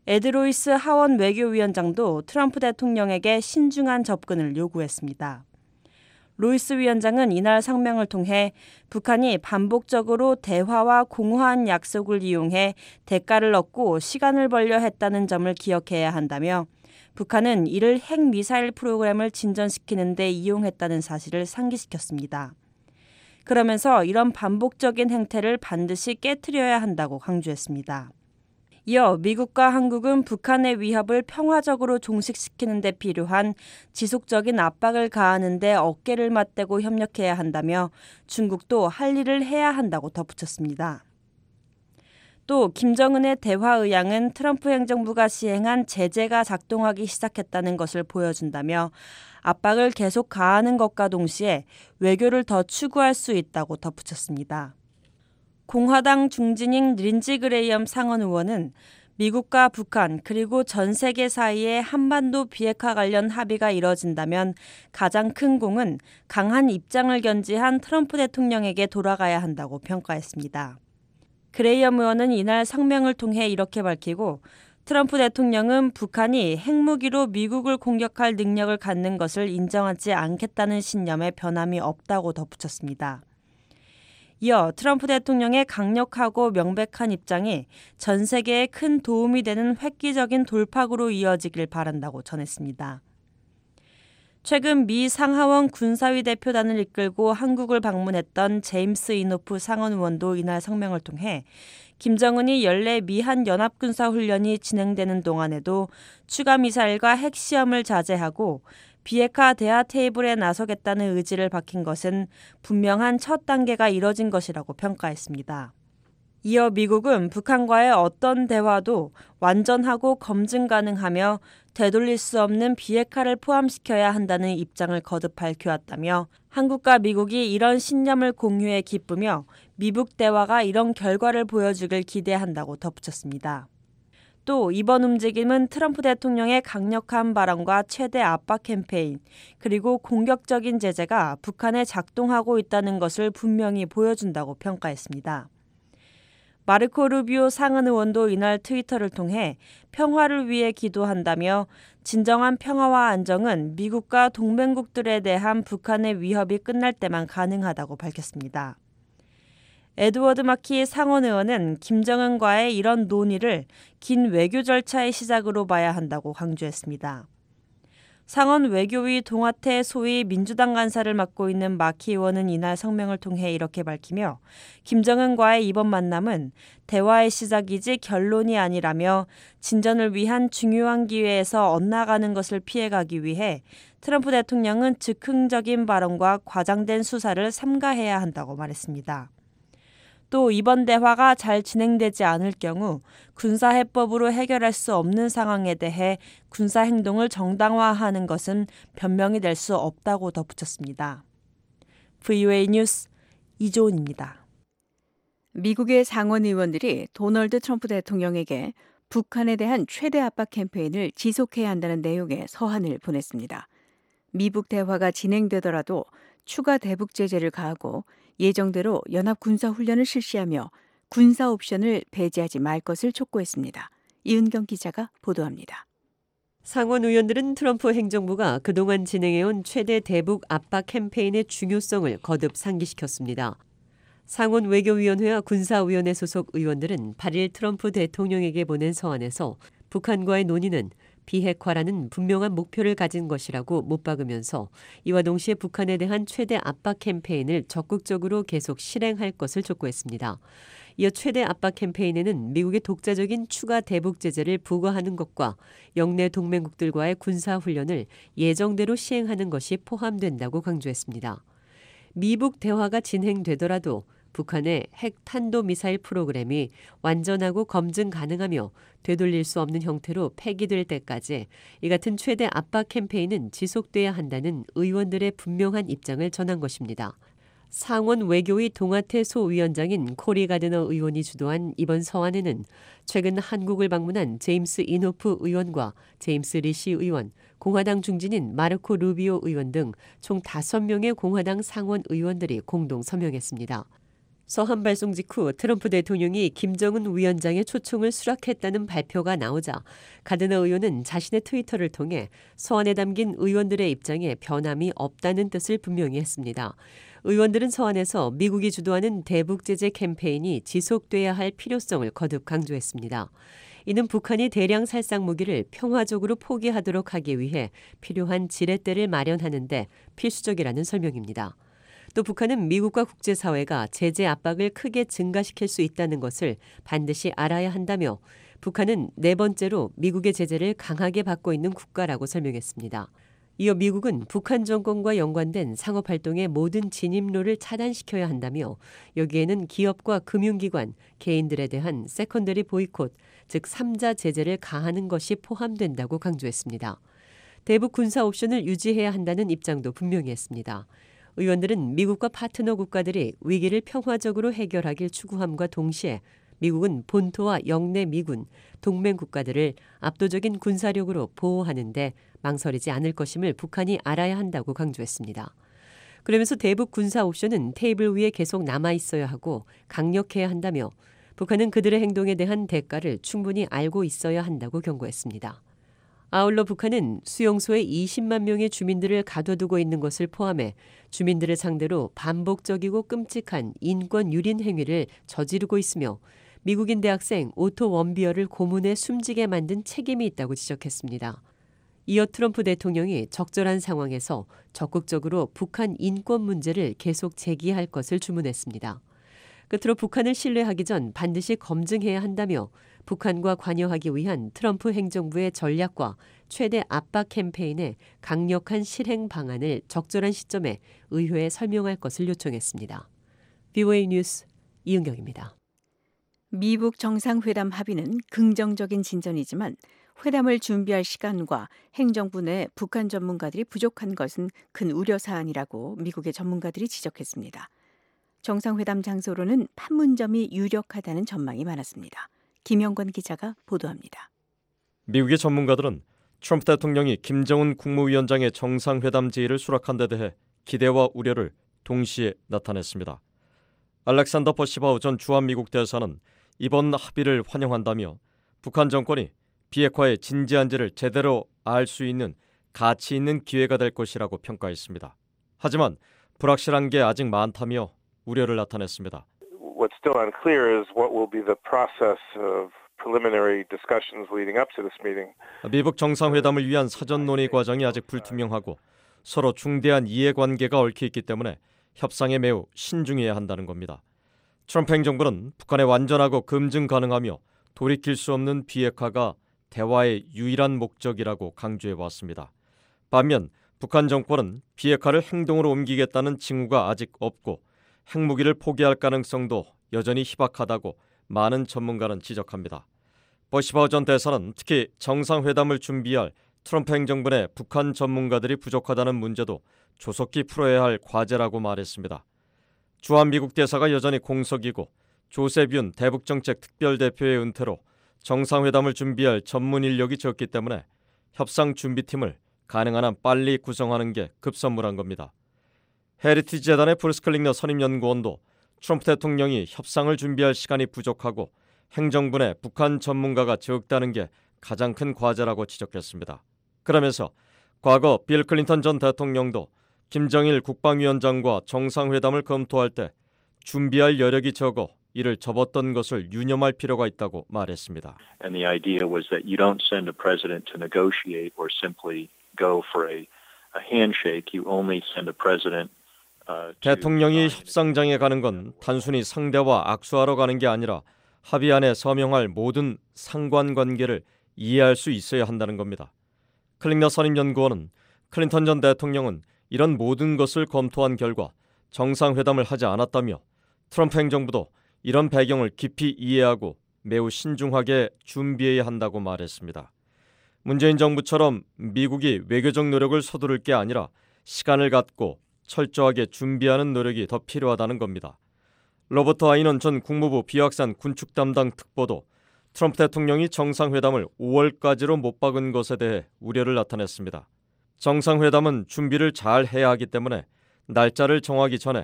에드 로이스 하원 외교위원장도 트럼프 대통령에게 신중한 접근을 요구했습니다. 로이스 위원장은 이날 성명을 통해 북한이 반복적으로 대화와 공허한 약속을 이용해 대가를 얻고 시간을 벌려 했다는 점을 기억해야 한다며 북한은 이를 핵미사일 프로그램을 진전시키는 데 이용했다는 사실을 상기시켰습니다. 그러면서 이런 반복적인 행태를 반드시 깨트려야 한다고 강조했습니다. 이어 미국과 한국은 북한의 위협을 평화적으로 종식시키는 데 필요한 지속적인 압박을 가하는 데 어깨를 맞대고 협력해야 한다며 중국도 할 일을 해야 한다고 덧붙였습니다. 또 김정은의 대화 의향은 트럼프 행정부가 시행한 제재가 작동하기 시작했다는 것을 보여준다며 압박을 계속 가하는 것과 동시에 외교를 더 추구할 수 있다고 덧붙였습니다. 공화당 중진인 린지 그레이엄 상원 의원은 미국과 북한 그리고 전 세계 사이에 한반도 비핵화 관련 합의가 이뤄진다면 가장 큰 공은 강한 입장을 견지한 트럼프 대통령에게 돌아가야 한다고 평가했습니다. 그레이엄 의원은 이날 성명을 통해 이렇게 밝히고 트럼프 대통령은 북한이 핵무기로 미국을 공격할 능력을 갖는 것을 인정하지 않겠다는 신념에 변함이 없다고 덧붙였습니다. 이어 트럼프 대통령의 강력하고 명백한 입장이 전 세계에 큰 도움이 되는 획기적인 돌파구로 이어지길 바란다고 전했습니다. 최근 미 상하원 군사위 대표단을 이끌고 한국을 방문했던 제임스 이노프 상원 의원도 이날 성명을 통해 김정은이 연례 미한 연합군사훈련이 진행되는 동안에도 추가 미사일과 핵시험을 자제하고 비핵화 대화 테이블에 나서겠다는 의지를 밝힌 것은 분명한 첫 단계가 이뤄진 것이라고 평가했습니다. 이어 미국은 북한과의 어떤 대화도 완전하고 검증 가능하며 되돌릴 수 없는 비핵화를 포함시켜야 한다는 입장을 거듭 밝혀왔다며 한국과 미국이 이런 신념을 공유해 기쁘며 미북 대화가 이런 결과를 보여주길 기대한다고 덧붙였습니다. 또 이번 움직임은 트럼프 대통령의 강력한 발언과 최대 압박 캠페인 그리고 공격적인 제재가 북한에 작동하고 있다는 것을 분명히 보여준다고 평가했습니다. 마르코 루비오 상원 의원도 이날 트위터를 통해 평화를 위해 기도한다며 진정한 평화와 안정은 미국과 동맹국들에 대한 북한의 위협이 끝날 때만 가능하다고 밝혔습니다. 에드워드 마키 상원 의원은 김정은과의 이런 논의를 긴 외교 절차의 시작으로 봐야 한다고 강조했습니다. 상원 외교위 동아태 소위 민주당 간사를 맡고 있는 마키 의원은 이날 성명을 통해 이렇게 밝히며 김정은과의 이번 만남은 대화의 시작이지 결론이 아니라며 진전을 위한 중요한 기회에서 엇나가는 것을 피해가기 위해 트럼프 대통령은 즉흥적인 발언과 과장된 수사를 삼가해야 한다고 말했습니다. 또 이번 대화가 잘 진행되지 않을 경우 군사해법으로 해결할 수 없는 상황에 대해 군사행동을 정당화하는 것은 변명이 될 수 없다고 덧붙였습니다. VOA 뉴스 이조은입니다. 미국의 상원 의원들이 도널드 트럼프 대통령에게 북한에 대한 최대 압박 캠페인을 지속해야 한다는 내용의 서한을 보냈습니다. 미북 대화가 진행되더라도 추가 대북 제재를 가하고 예정대로 연합군사훈련을 실시하며 군사 옵션을 배제하지 말 것을 촉구했습니다. 이은경 기자가 보도합니다. 상원 의원들은 트럼프 행정부가 그동안 진행해온 최대 대북 압박 캠페인의 중요성을 거듭 상기시켰습니다. 상원 외교위원회와 군사위원회 소속 의원들은 8일 트럼프 대통령에게 보낸 서한에서 북한과의 논의는 비핵화라는 분명한 목표를 가진 것이라고 못 박으면서 이와 동시에 북한에 대한 최대 압박 캠페인을 적극적으로 계속 실행할 것을 촉구했습니다. 이어 최대 압박 캠페인에는 미국의 독자적인 추가 대북 제재를 부과하는 것과 영내 동맹국들과의 군사훈련을 예정대로 시행하는 것이 포함된다고 강조했습니다. 미북 대화가 진행되더라도 북한의 핵 탄도미사일 프로그램이 완전하고 검증 가능하며 되돌릴 수 없는 형태로 폐기될 때까지 이 같은 최대 압박 캠페인은 지속돼야 한다는 의원들의 분명한 입장을 전한 것입니다. 상원 외교위 동아태 소위원장인 코리 가드너 의원이 주도한 이번 서한에는 최근 한국을 방문한 제임스 이노프 의원과 제임스 리시 의원, 공화당 중진인 마르코 루비오 의원 등 총 5명의 공화당 상원 의원들이 공동 서명했습니다. 서한 발송 직후 트럼프 대통령이 김정은 위원장의 초청을 수락했다는 발표가 나오자 가드너 의원은 자신의 트위터를 통해 서한에 담긴 의원들의 입장에 변함이 없다는 뜻을 분명히 했습니다. 의원들은 서한에서 미국이 주도하는 대북 제재 캠페인이 지속돼야 할 필요성을 거듭 강조했습니다. 이는 북한이 대량 살상 무기를 평화적으로 포기하도록 하기 위해 필요한 지렛대를 마련하는 데 필수적이라는 설명입니다. 또 북한은 미국과 국제사회가 제재 압박을 크게 증가시킬 수 있다는 것을 반드시 알아야 한다며 북한은 네 번째로 미국의 제재를 강하게 받고 있는 국가라고 설명했습니다. 이어 미국은 북한 정권과 연관된 상업활동의 모든 진입로를 차단시켜야 한다며 여기에는 기업과 금융기관, 개인들에 대한 세컨더리 보이콧, 즉 3자 제재를 가하는 것이 포함된다고 강조했습니다. 대북 군사 옵션을 유지해야 한다는 입장도 분명히 했습니다. 의원들은 미국과 파트너 국가들이 위기를 평화적으로 해결하길 추구함과 동시에 미국은 본토와 영내 미군, 동맹 국가들을 압도적인 군사력으로 보호하는 데 망설이지 않을 것임을 북한이 알아야 한다고 강조했습니다. 그러면서 대북 군사 옵션은 테이블 위에 계속 남아 있어야 하고 강력해야 한다며 북한은 그들의 행동에 대한 대가를 충분히 알고 있어야 한다고 경고했습니다. 아울러 북한은 수용소에 20만 명의 주민들을 가둬두고 있는 것을 포함해 주민들을 상대로 반복적이고 끔찍한 인권 유린 행위를 저지르고 있으며 미국인 대학생 오토 원비어를 고문해 숨지게 만든 책임이 있다고 지적했습니다. 이어 트럼프 대통령이 적절한 상황에서 적극적으로 북한 인권 문제를 계속 제기할 것을 주문했습니다. 끝으로 북한을 신뢰하기 전 반드시 검증해야 한다며 북한과 관여하기 위한 트럼프 행정부의 전략과 최대 압박 캠페인의 강력한 실행 방안을 적절한 시점에 의회에 설명할 것을 요청했습니다. VOA 뉴스 이은경입니다. 미북 정상회담 합의는 긍정적인 진전이지만 회담을 준비할 시간과 행정부 내 북한 전문가들이 부족한 것은 큰 우려사안이라고 미국의 전문가들이 지적했습니다. 정상회담 장소로는 판문점이 유력하다는 전망이 많았습니다. 김영권 기자가 보도합니다. 미국의 전문가들은 트럼프 대통령이 김정은 국무위원장의 정상회담 제의를 수락한 데 대해 기대와 우려를 동시에 나타냈습니다. 알렉산더 퍼시바우 전 주한미국 대사는 이번 합의를 환영한다며 북한 정권이 비핵화의 진지한지를 제대로 알 수 있는 가치 있는 기회가 될 것이라고 평가했습니다. 하지만 불확실한 게 아직 많다며 우려를 나타냈습니다. What's still unclear is what will be the process of preliminary discussions leading up to this meeting. 미북 정상회담을 위한 사전 논의 과정이 아직 불투명하고 서로 중대한 이해관계가 얽혀 있기 때문에 협상에 매우 신중해야 한다는 겁니다. 트럼프 행정부는 북한의 완전하고 검증 가능하며 돌이킬 수 없는 비핵화가 대화의 유일한 목적이라고 강조해 왔습니다. 반면 북한 정권은 비핵화를 행동으로 옮기겠다는 징후가 아직 없고 핵무기를 포기할 가능성도 여전히 희박하다고 많은 전문가는 지적합니다. 버시바우 전 대사는 특히 정상회담을 준비할 트럼프 행정부 내 북한 전문가들이 부족하다는 문제도 조속히 풀어야 할 과제라고 말했습니다. 주한미국 대사가 여전히 공석이고 조셉 윤 대북정책 특별대표의 은퇴로 정상회담을 준비할 전문 인력이 적기 때문에 협상 준비팀을 가능한 한 빨리 구성하는 게 급선무란 겁니다. 헤리티지 재단의 브루스 클링너 선임연구원도 트럼프 대통령이 협상을 준비할 시간이 부족하고 행정부 내 북한 전문가가 적다는 게 가장 큰 과제라고 지적했습니다. 그러면서 과거 빌 클린턴 전 대통령도 김정일 국방위원장과 정상회담을 검토할 때 준비할 여력이 적어 이를 접었던 것을 유념할 필요가 있다고 말했습니다. And the idea was that you don't send a president to negotiate or simply go for a handshake. You only send a president 대통령이 협상장에 가는 건 단순히 상대와 악수하러 가는 게 아니라 합의안에 서명할 모든 상관관계를 이해할 수 있어야 한다는 겁니다. 클링너 선임연구원은 클린턴 전 대통령은 이런 모든 것을 검토한 결과 정상회담을 하지 않았다며 트럼프 행정부도 이런 배경을 깊이 이해하고 매우 신중하게 준비해야 한다고 말했습니다. 문재인 정부처럼 미국이 외교적 노력을 서두를 게 아니라 시간을 갖고 철저하게 준비하는 노력이 더 필요하다는 겁니다. 로버트 아이넌 전 국무부 비확산 군축 담당 특보도 트럼프 대통령이 정상회담을 5월까지로 못 박은 것에 대해 우려를 나타냈습니다. 정상회담은 준비를 잘 해야 하기 때문에 날짜를 정하기 전에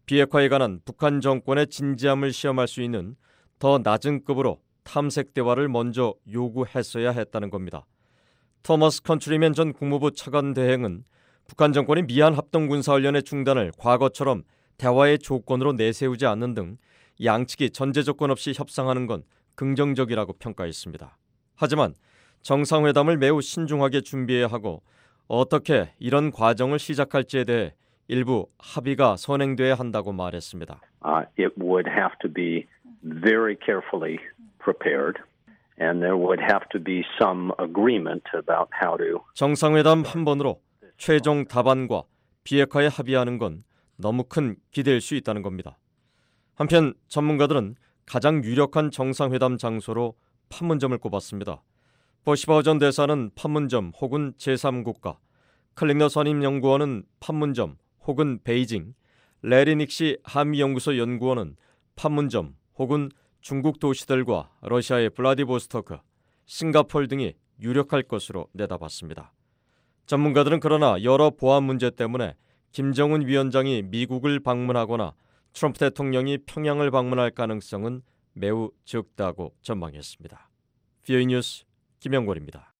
비핵화에 관한 북한 정권의 진지함을 시험할 수 있는 더 낮은 급으로 탐색 대화를 먼저 요구했어야 했다는 겁니다. 토머스 컨트리맨 전 국무부 차관 대행은 북한 정권이 미한 합동군사훈련의 중단을 과거처럼 대화의 조건으로 내세우지 않는 등 양측이 전제 조건 없이 협상하는 건 긍정적이라고 평가했습니다. 하지만 정상회담을 매우 신중하게 준비해야 하고 어떻게 이런 과정을 시작할지에 대해 일부 합의가 선행돼야 한다고 말했습니다. It would have to be very carefully prepared, and there would have to be some agreement about how to. 정상회담 한 번으로 최종 답안과 비핵화에 합의하는 건 너무 큰 기대일 수 있다는 겁니다. 한편 전문가들은 가장 유력한 정상회담 장소로 판문점을 꼽았습니다. 버시바우 전 대사는 판문점 혹은 제3국가, 클링너 선임연구원은 판문점 혹은 베이징, 레리 닉시 한미연구소 연구원은 판문점 혹은 중국 도시들과 러시아의 블라디보스토크, 싱가포르 등이 유력할 것으로 내다봤습니다. 전문가들은 그러나 여러 보안 문제 때문에 김정은 위원장이 미국을 방문하거나 트럼프 대통령이 평양을 방문할 가능성은 매우 적다고 전망했습니다. VOA 뉴스 김영권입니다.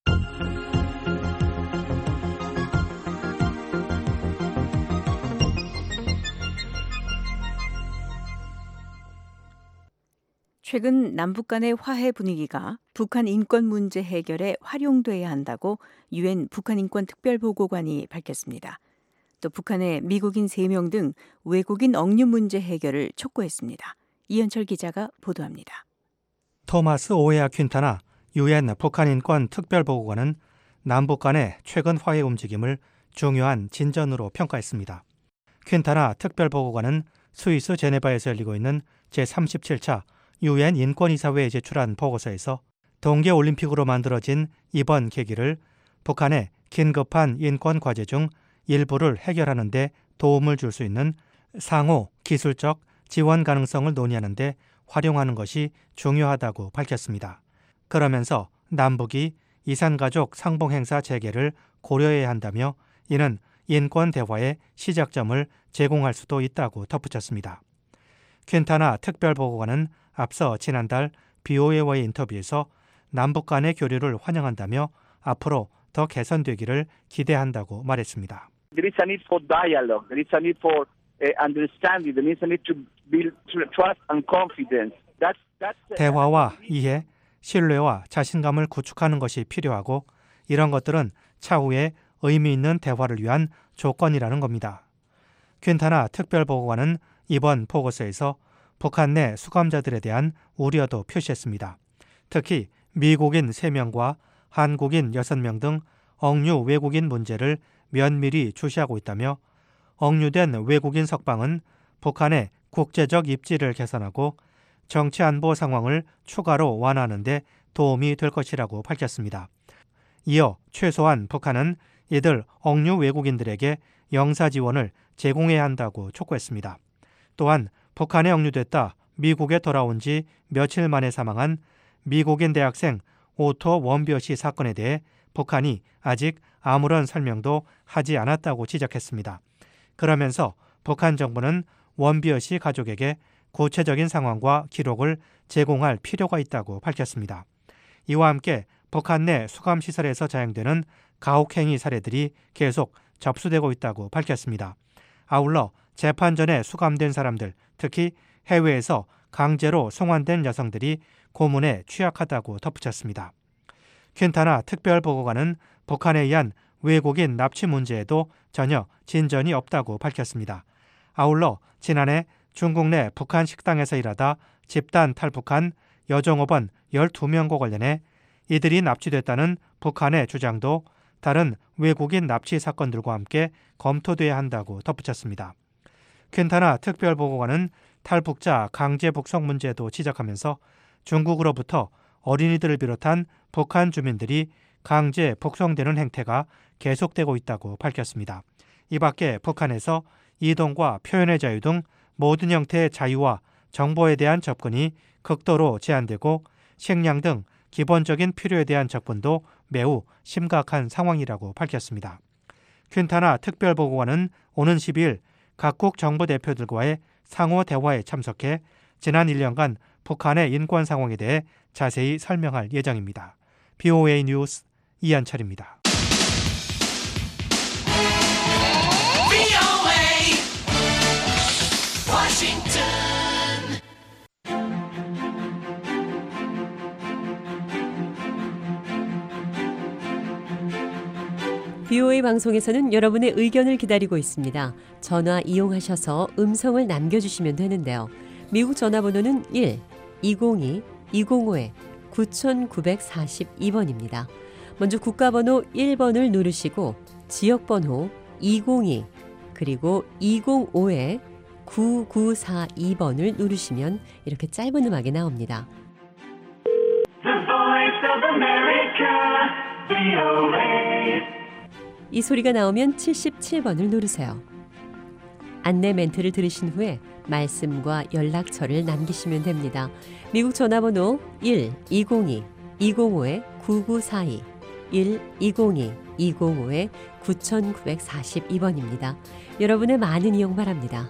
최근 남북 간의 화해 분위기가 북한 인권 문제 해결에 활용돼야 한다고 유엔 북한 인권 특별보고관이 밝혔습니다. 또 북한의 미국인 3명 등 외국인 억류 문제 해결을 촉구했습니다. 이현철 기자가 보도합니다. 토마스 오에아 퀸타나 유엔 북한 인권 특별보고관은 남북 간의 최근 화해 움직임을 중요한 진전으로 평가했습니다. 퀸타나 특별보고관은 스위스 제네바에서 열리고 있는 제37차 유엔 인권이사회에 제출한 보고서에서 동계올림픽으로 만들어진 이번 계기를 북한의 긴급한 인권 과제 중 일부를 해결하는 데 도움을 줄 수 있는 상호 기술적 지원 가능성을 논의하는 데 활용하는 것이 중요하다고 밝혔습니다. 그러면서 남북이 이산가족 상봉행사 재개를 고려해야 한다며 이는 인권 대화의 시작점을 제공할 수도 있다고 덧붙였습니다. 퀸타나 특별보고관은 앞서 지난달 BOA와의 인터뷰에서 남북 간의 교류를 환영한다며 앞으로 더 개선되기를 기대한다고 말했습니다. There is a need for dialogue. There is a need for understanding. There is a need to build trust and confidence. 대화와 이해, 신뢰와 자신감을 구축하는 것이 필요하고 이런 것들은 차후에 의미 있는 대화를 위한 조건이라는 겁니다. 퀸타나 특별보고관은 이번 보고서에서 북한 내 수감자들에 대한 우려도 표시했습니다. 특히 미국인 3명과 한국인 6명 등 억류 외국인 문제를 면밀히 주시하고 있다며 억류된 외국인 석방은 북한의 국제적 입지를 개선하고 정치 안보 상황을 추가로 완화하는 데 도움이 될 것이라고 밝혔습니다. 이어 최소한 북한은 이들 억류 외국인들에게 영사 지원을 제공해야 한다고 촉구했습니다. 또한 북한에 억류됐다 미국에 돌아온 지 며칠 만에 사망한 미국인 대학생 오토 원비엇이 사건에 대해 북한이 아직 아무런 설명도 하지 않았다고 지적했습니다. 그러면서 북한 정부는 원비엇이 가족에게 구체적인 상황과 기록을 제공할 필요가 있다고 밝혔습니다. 이와 함께 북한 내 수감시설에서 자행되는 가혹행위 사례들이 계속 접수되고 있다고 밝혔습니다. 아울러 재판 전에 수감된 사람들, 특히 해외에서 강제로 송환된 여성들이 고문에 취약하다고 덧붙였습니다. 퀸타나 특별보고관은 북한에 의한 외국인 납치 문제에도 전혀 진전이 없다고 밝혔습니다. 아울러 지난해 중국 내 북한 식당에서 일하다 집단 탈북한 여종업원 12명과 관련해 이들이 납치됐다는 북한의 주장도 다른 외국인 납치 사건들과 함께 검토돼야 한다고 덧붙였습니다. 퀸타나 특별보고관은 탈북자 강제 북송 문제도 지적하면서 중국으로부터 어린이들을 비롯한 북한 주민들이 강제 북송되는 행태가 계속되고 있다고 밝혔습니다. 이 밖에 북한에서 이동과 표현의 자유 등 모든 형태의 자유와 정보에 대한 접근이 극도로 제한되고 식량 등 기본적인 필요에 대한 접근도 매우 심각한 상황이라고 밝혔습니다. 퀸타나 특별보고관은 오는 12일 각국 정부 대표들과의 상호 대화에 참석해 지난 1년간 북한의 인권 상황에 대해 자세히 설명할 예정입니다. BOA 뉴스 이한철입니다. BOA 방송에서는 여러분의 의견을 기다리고 있습니다. 전화 이용하셔서 음성을 남겨주시면 되는데요. 미국 전화번호는 1-202-205-9942번입니다. 먼저 국가번호 1번을 누르시고 지역번호 202 그리고 205-9942번을 누르시면 이렇게 짧은 음악이 나옵니다. The Voice of America, VOA. 이 소리가 나오면 77번을 누르세요. 안내 멘트를 들으신 후에 말씀과 연락처를 남기시면 됩니다. 미국 전화번호 1-202-205-9942 1-202-205-9942번입니다. 여러분의 많은 이용 바랍니다.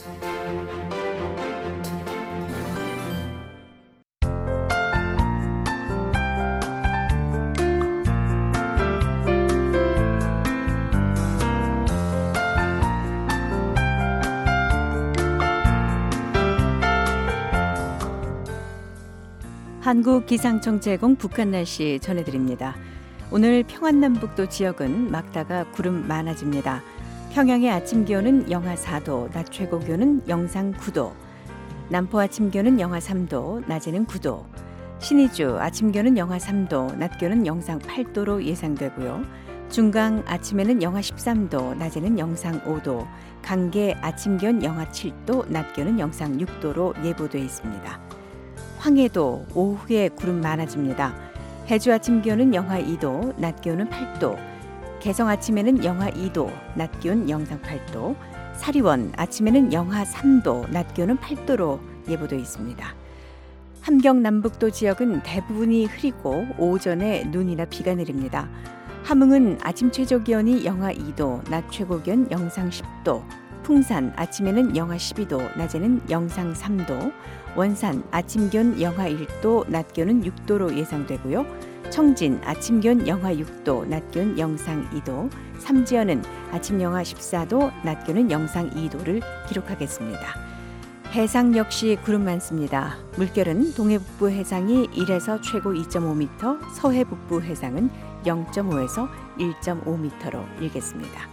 한국기상청 제공 북한 날씨 전해드립니다. 오늘 평안남북도 지역은 막다가 구름 많아집니다. 평양의 아침 기온은 영하 4도, 낮 최고 기온은 영상 9도, 남포 아침 기온은 영하 3도, 낮에는 9도, 신의주 아침 기온은 영하 3도, 낮 기온은 영상 8도로 예상되고요. 중강 아침에는 영하 13도, 낮에는 영상 5도, 강계 아침 기온 영하 7도, 낮 기온은 영상 6도로 예보돼 있습니다. 황해도 오후에 구름 많아집니다. 해주 아침 기온은 영하 2도, 낮 기온은 8도, 개성 아침에는 영하 2도, 낮 기온 영상 8도, 사리원 아침에는 영하 3도, 낮 기온은 8도로 예보돼 있습니다. 함경 남북도 지역은 대부분이 흐리고 오전에 눈이나 비가 내립니다. 함흥은 아침 최저 기온이 영하 2도, 낮 최고 기온 영상 10도, 풍산 아침에는 영하 12도, 낮에는 영상 3도, 원산 아침 기온 영하 1도, 낮 기온은 6도로 예상되고요. 청진 아침 기온 영하 6도, 낮 기온 영상 2도, 삼지연은 아침 영하 14도, 낮 기온은 영상 2도를 기록하겠습니다. 해상 역시 구름 많습니다. 물결은 동해북부 해상이 1에서 최고 2.5m, 서해북부 해상은 0.5에서 1.5m로 일겠습니다.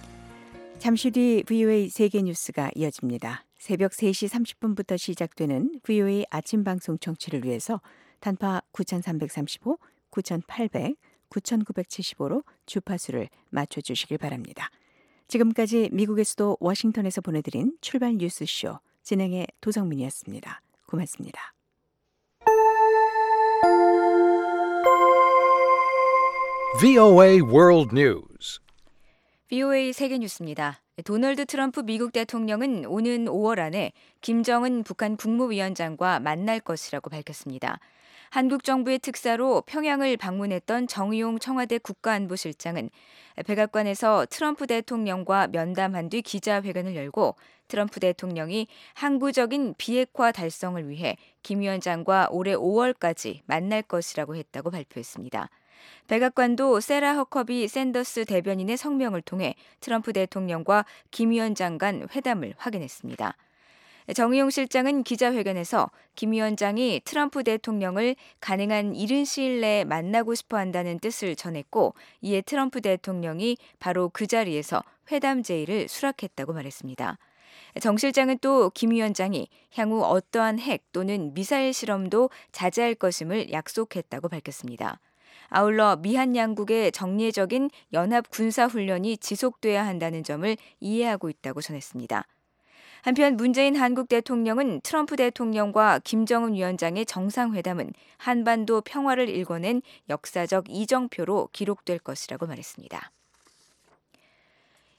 잠시 뒤 VOA 세계뉴스가 이어집니다. 새벽 3시 30분부터 시작되는 VOA 아침 방송 청취를 위해서 단파 9335, 9800, 9975로 주파수를 맞춰주시길 바랍니다. 지금까지 미국의 수도 워싱턴에서 보내드린 출발 뉴스쇼 진행의 도성민이었습니다. 고맙습니다. VOA World News. VOA 세계뉴스입니다. 도널드 트럼프 미국 대통령은 오는 5월 안에 김정은 북한 국무위원장과 만날 것이라고 밝혔습니다. 한국 정부의 특사로 평양을 방문했던 정의용 청와대 국가안보실장은 백악관에서 트럼프 대통령과 면담한 뒤 기자회견을 열고 트럼프 대통령이 항구적인 비핵화 달성을 위해 김 위원장과 올해 5월까지 만날 것이라고 했다고 발표했습니다. 백악관도 세라 허커비 샌더스 대변인의 성명을 통해 트럼프 대통령과 김 위원장 간 회담을 확인했습니다. 정의용 실장은 기자회견에서 김 위원장이 트럼프 대통령을 가능한 이른 시일 내에 만나고 싶어 한다는 뜻을 전했고 이에 트럼프 대통령이 바로 그 자리에서 회담 제의를 수락했다고 말했습니다. 정 실장은 또 김 위원장이 향후 어떠한 핵 또는 미사일 실험도 자제할 것임을 약속했다고 밝혔습니다. 아울러 미한 양국의 정례적인 연합 군사훈련이 지속돼야 한다는 점을 이해하고 있다고 전했습니다. 한편 문재인 한국 대통령은 트럼프 대통령과 김정은 위원장의 정상회담은 한반도 평화를 일궈낸 역사적 이정표로 기록될 것이라고 말했습니다.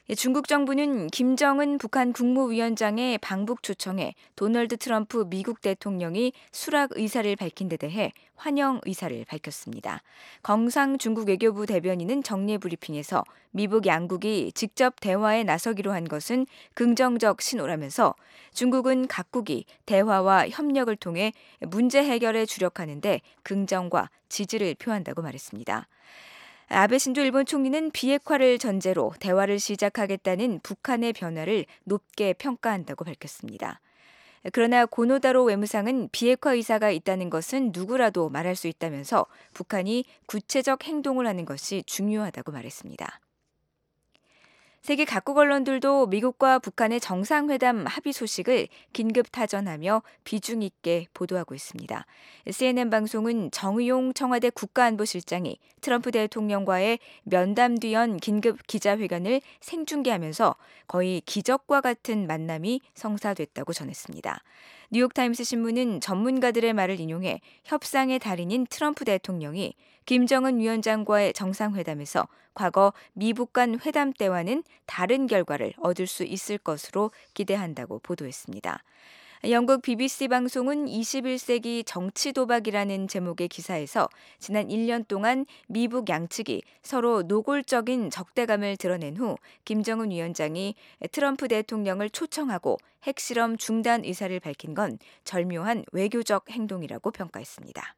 중국 정부는 김정은 북한 국무위원장의 방북 초청에 도널드 트럼프 미국 대통령이 수락 의사를 밝힌 데 대해 환영 의사를 밝혔습니다. 경상 중국 외교부 대변인은 정례 브리핑에서 미북 양국이 직접 대화에 나서기로 한 것은 긍정적 신호라면서 중국은 각국이 대화와 협력을 통해 문제 해결에 주력하는 데 긍정과 지지를 표한다고 말했습니다. 아베 신조 일본 총리는 비핵화를 전제로 대화를 시작하겠다는 북한의 변화를 높게 평가한다고 밝혔습니다. 그러나 고노다로 외무상은 비핵화 의사가 있다는 것은 누구라도 말할 수 있다면서 북한이 구체적 행동을 하는 것이 중요하다고 말했습니다. 세계 각국 언론들도 미국과 북한의 정상회담 합의 소식을 긴급 타전하며 비중 있게 보도하고 있습니다. CNN 방송은 정의용 청와대 국가안보실장이 트럼프 대통령과의 면담 뒤연 긴급 기자회견을 생중계하면서 거의 기적과 같은 만남이 성사됐다고 전했습니다. 뉴욕타임스 신문은 전문가들의 말을 인용해 협상의 달인인 트럼프 대통령이 김정은 위원장과의 정상회담에서 과거 미북 간 회담 때와는 다른 결과를 얻을 수 있을 것으로 기대한다고 보도했습니다. 영국 BBC 방송은 21세기 정치 도박이라는 제목의 기사에서 지난 1년 동안 미북 양측이 서로 노골적인 적대감을 드러낸 후 김정은 위원장이 트럼프 대통령을 초청하고 핵실험 중단 의사를 밝힌 건 절묘한 외교적 행동이라고 평가했습니다.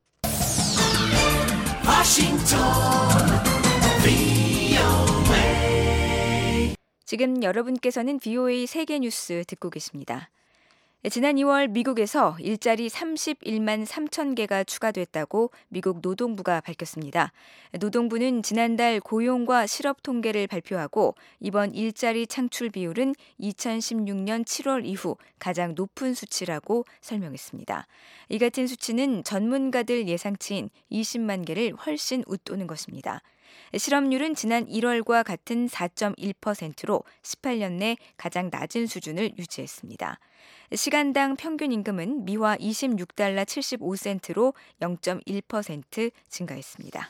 지금 여러분께서는 VOA 세계뉴스 듣고 계십니다. 지난 2월 미국에서 일자리 31만 3천 개가 추가됐다고 미국 노동부가 밝혔습니다. 노동부는 지난달 고용과 실업 통계를 발표하고 이번 일자리 창출 비율은 2016년 7월 이후 가장 높은 수치라고 설명했습니다. 이 같은 수치는 전문가들 예상치인 20만 개를 훨씬 웃도는 것입니다. 실업률은 지난 1월과 같은 4.1%로 18년 내 가장 낮은 수준을 유지했습니다. 시간당 평균 임금은 미화 26달러 75센트로 0.1% 증가했습니다.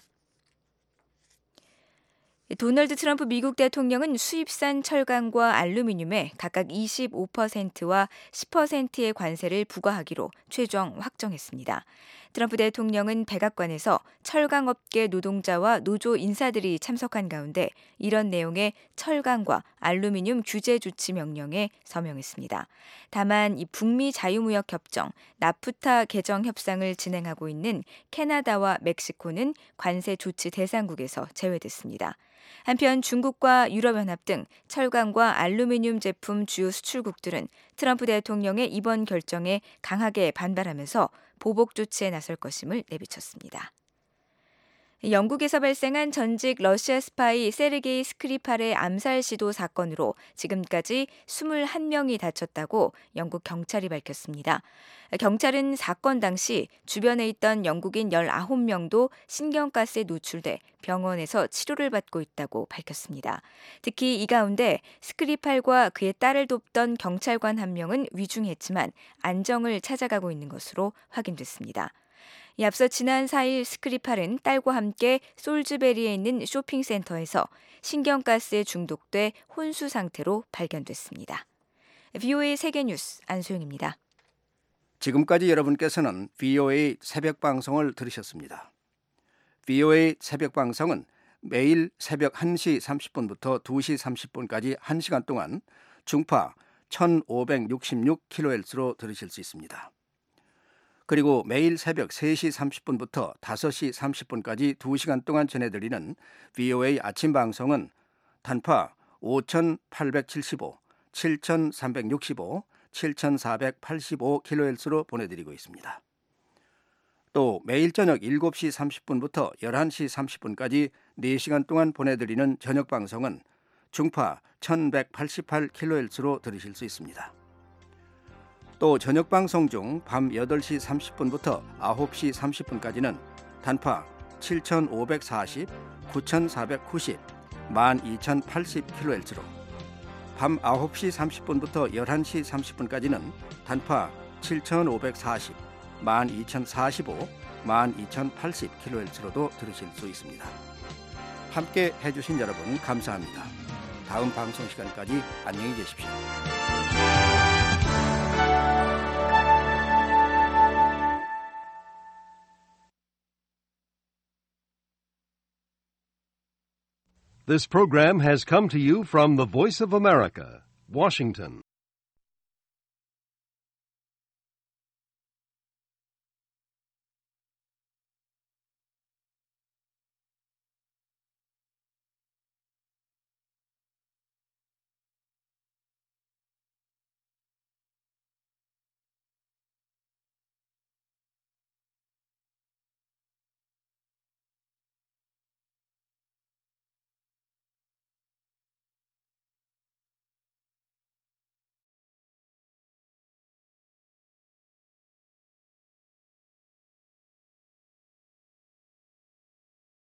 도널드 트럼프 미국 대통령은 수입산 철강과 알루미늄에 각각 25%와 10%의 관세를 부과하기로 최종 확정했습니다. 트럼프 대통령은 백악관에서 철강업계 노동자와 노조 인사들이 참석한 가운데 이런 내용의 철강과 알루미늄 규제 조치 명령에 서명했습니다. 다만 이 북미 자유무역협정 나프타 개정 협상을 진행하고 있는 캐나다와 멕시코는 관세 조치 대상국에서 제외됐습니다. 한편 중국과 유럽연합 등 철강과 알루미늄 제품 주요 수출국들은 트럼프 대통령의 이번 결정에 강하게 반발하면서 보복 조치에 나설 것임을 내비쳤습니다. 영국에서 발생한 전직 러시아 스파이 세르게이 스크리팔의 암살 시도 사건으로 지금까지 21명이 다쳤다고 영국 경찰이 밝혔습니다. 경찰은 사건 당시 주변에 있던 영국인 19명도 신경가스에 노출돼 병원에서 치료를 받고 있다고 밝혔습니다. 특히 이 가운데 스크리팔과 그의 딸을 돕던 경찰관 한 명은 위중했지만 안정을 찾아가고 있는 것으로 확인됐습니다. 앞서 지난 4일 스크리팔은 딸과 함께 솔즈베리에 있는 쇼핑센터에서 신경가스에 중독돼 혼수 상태로 발견됐습니다. VOA 세계뉴스 안소영입니다. 지금까지 여러분께서는 VOA 새벽방송을 들으셨습니다. VOA 새벽방송은 매일 새벽 1시 30분부터 2시 30분까지 1시간 동안 중파 1566kHz로 들으실 수 있습니다. 그리고 매일 새벽 3시 30분부터 5시 30분까지 2시간 동안 전해드리는 VOA 아침 방송은 단파 5875, 7365, 7485kHz로 보내드리고 있습니다. 또 매일 저녁 7시 30분부터 11시 30분까지 4시간 동안 보내드리는 저녁 방송은 중파 1188kHz로 들으실 수 있습니다. 또 저녁 방송 중 밤 8시 30분부터 9시 30분까지는 단파 7540, 9490, 12080kHz로 밤 9시 30분부터 11시 30분까지는 단파 7540, 12045, 12080kHz로도 들으실 수 있습니다. 함께 해주신 여러분 감사합니다. 다음 방송 시간까지 안녕히 계십시오. This program has come to you from the Voice of America, Washington.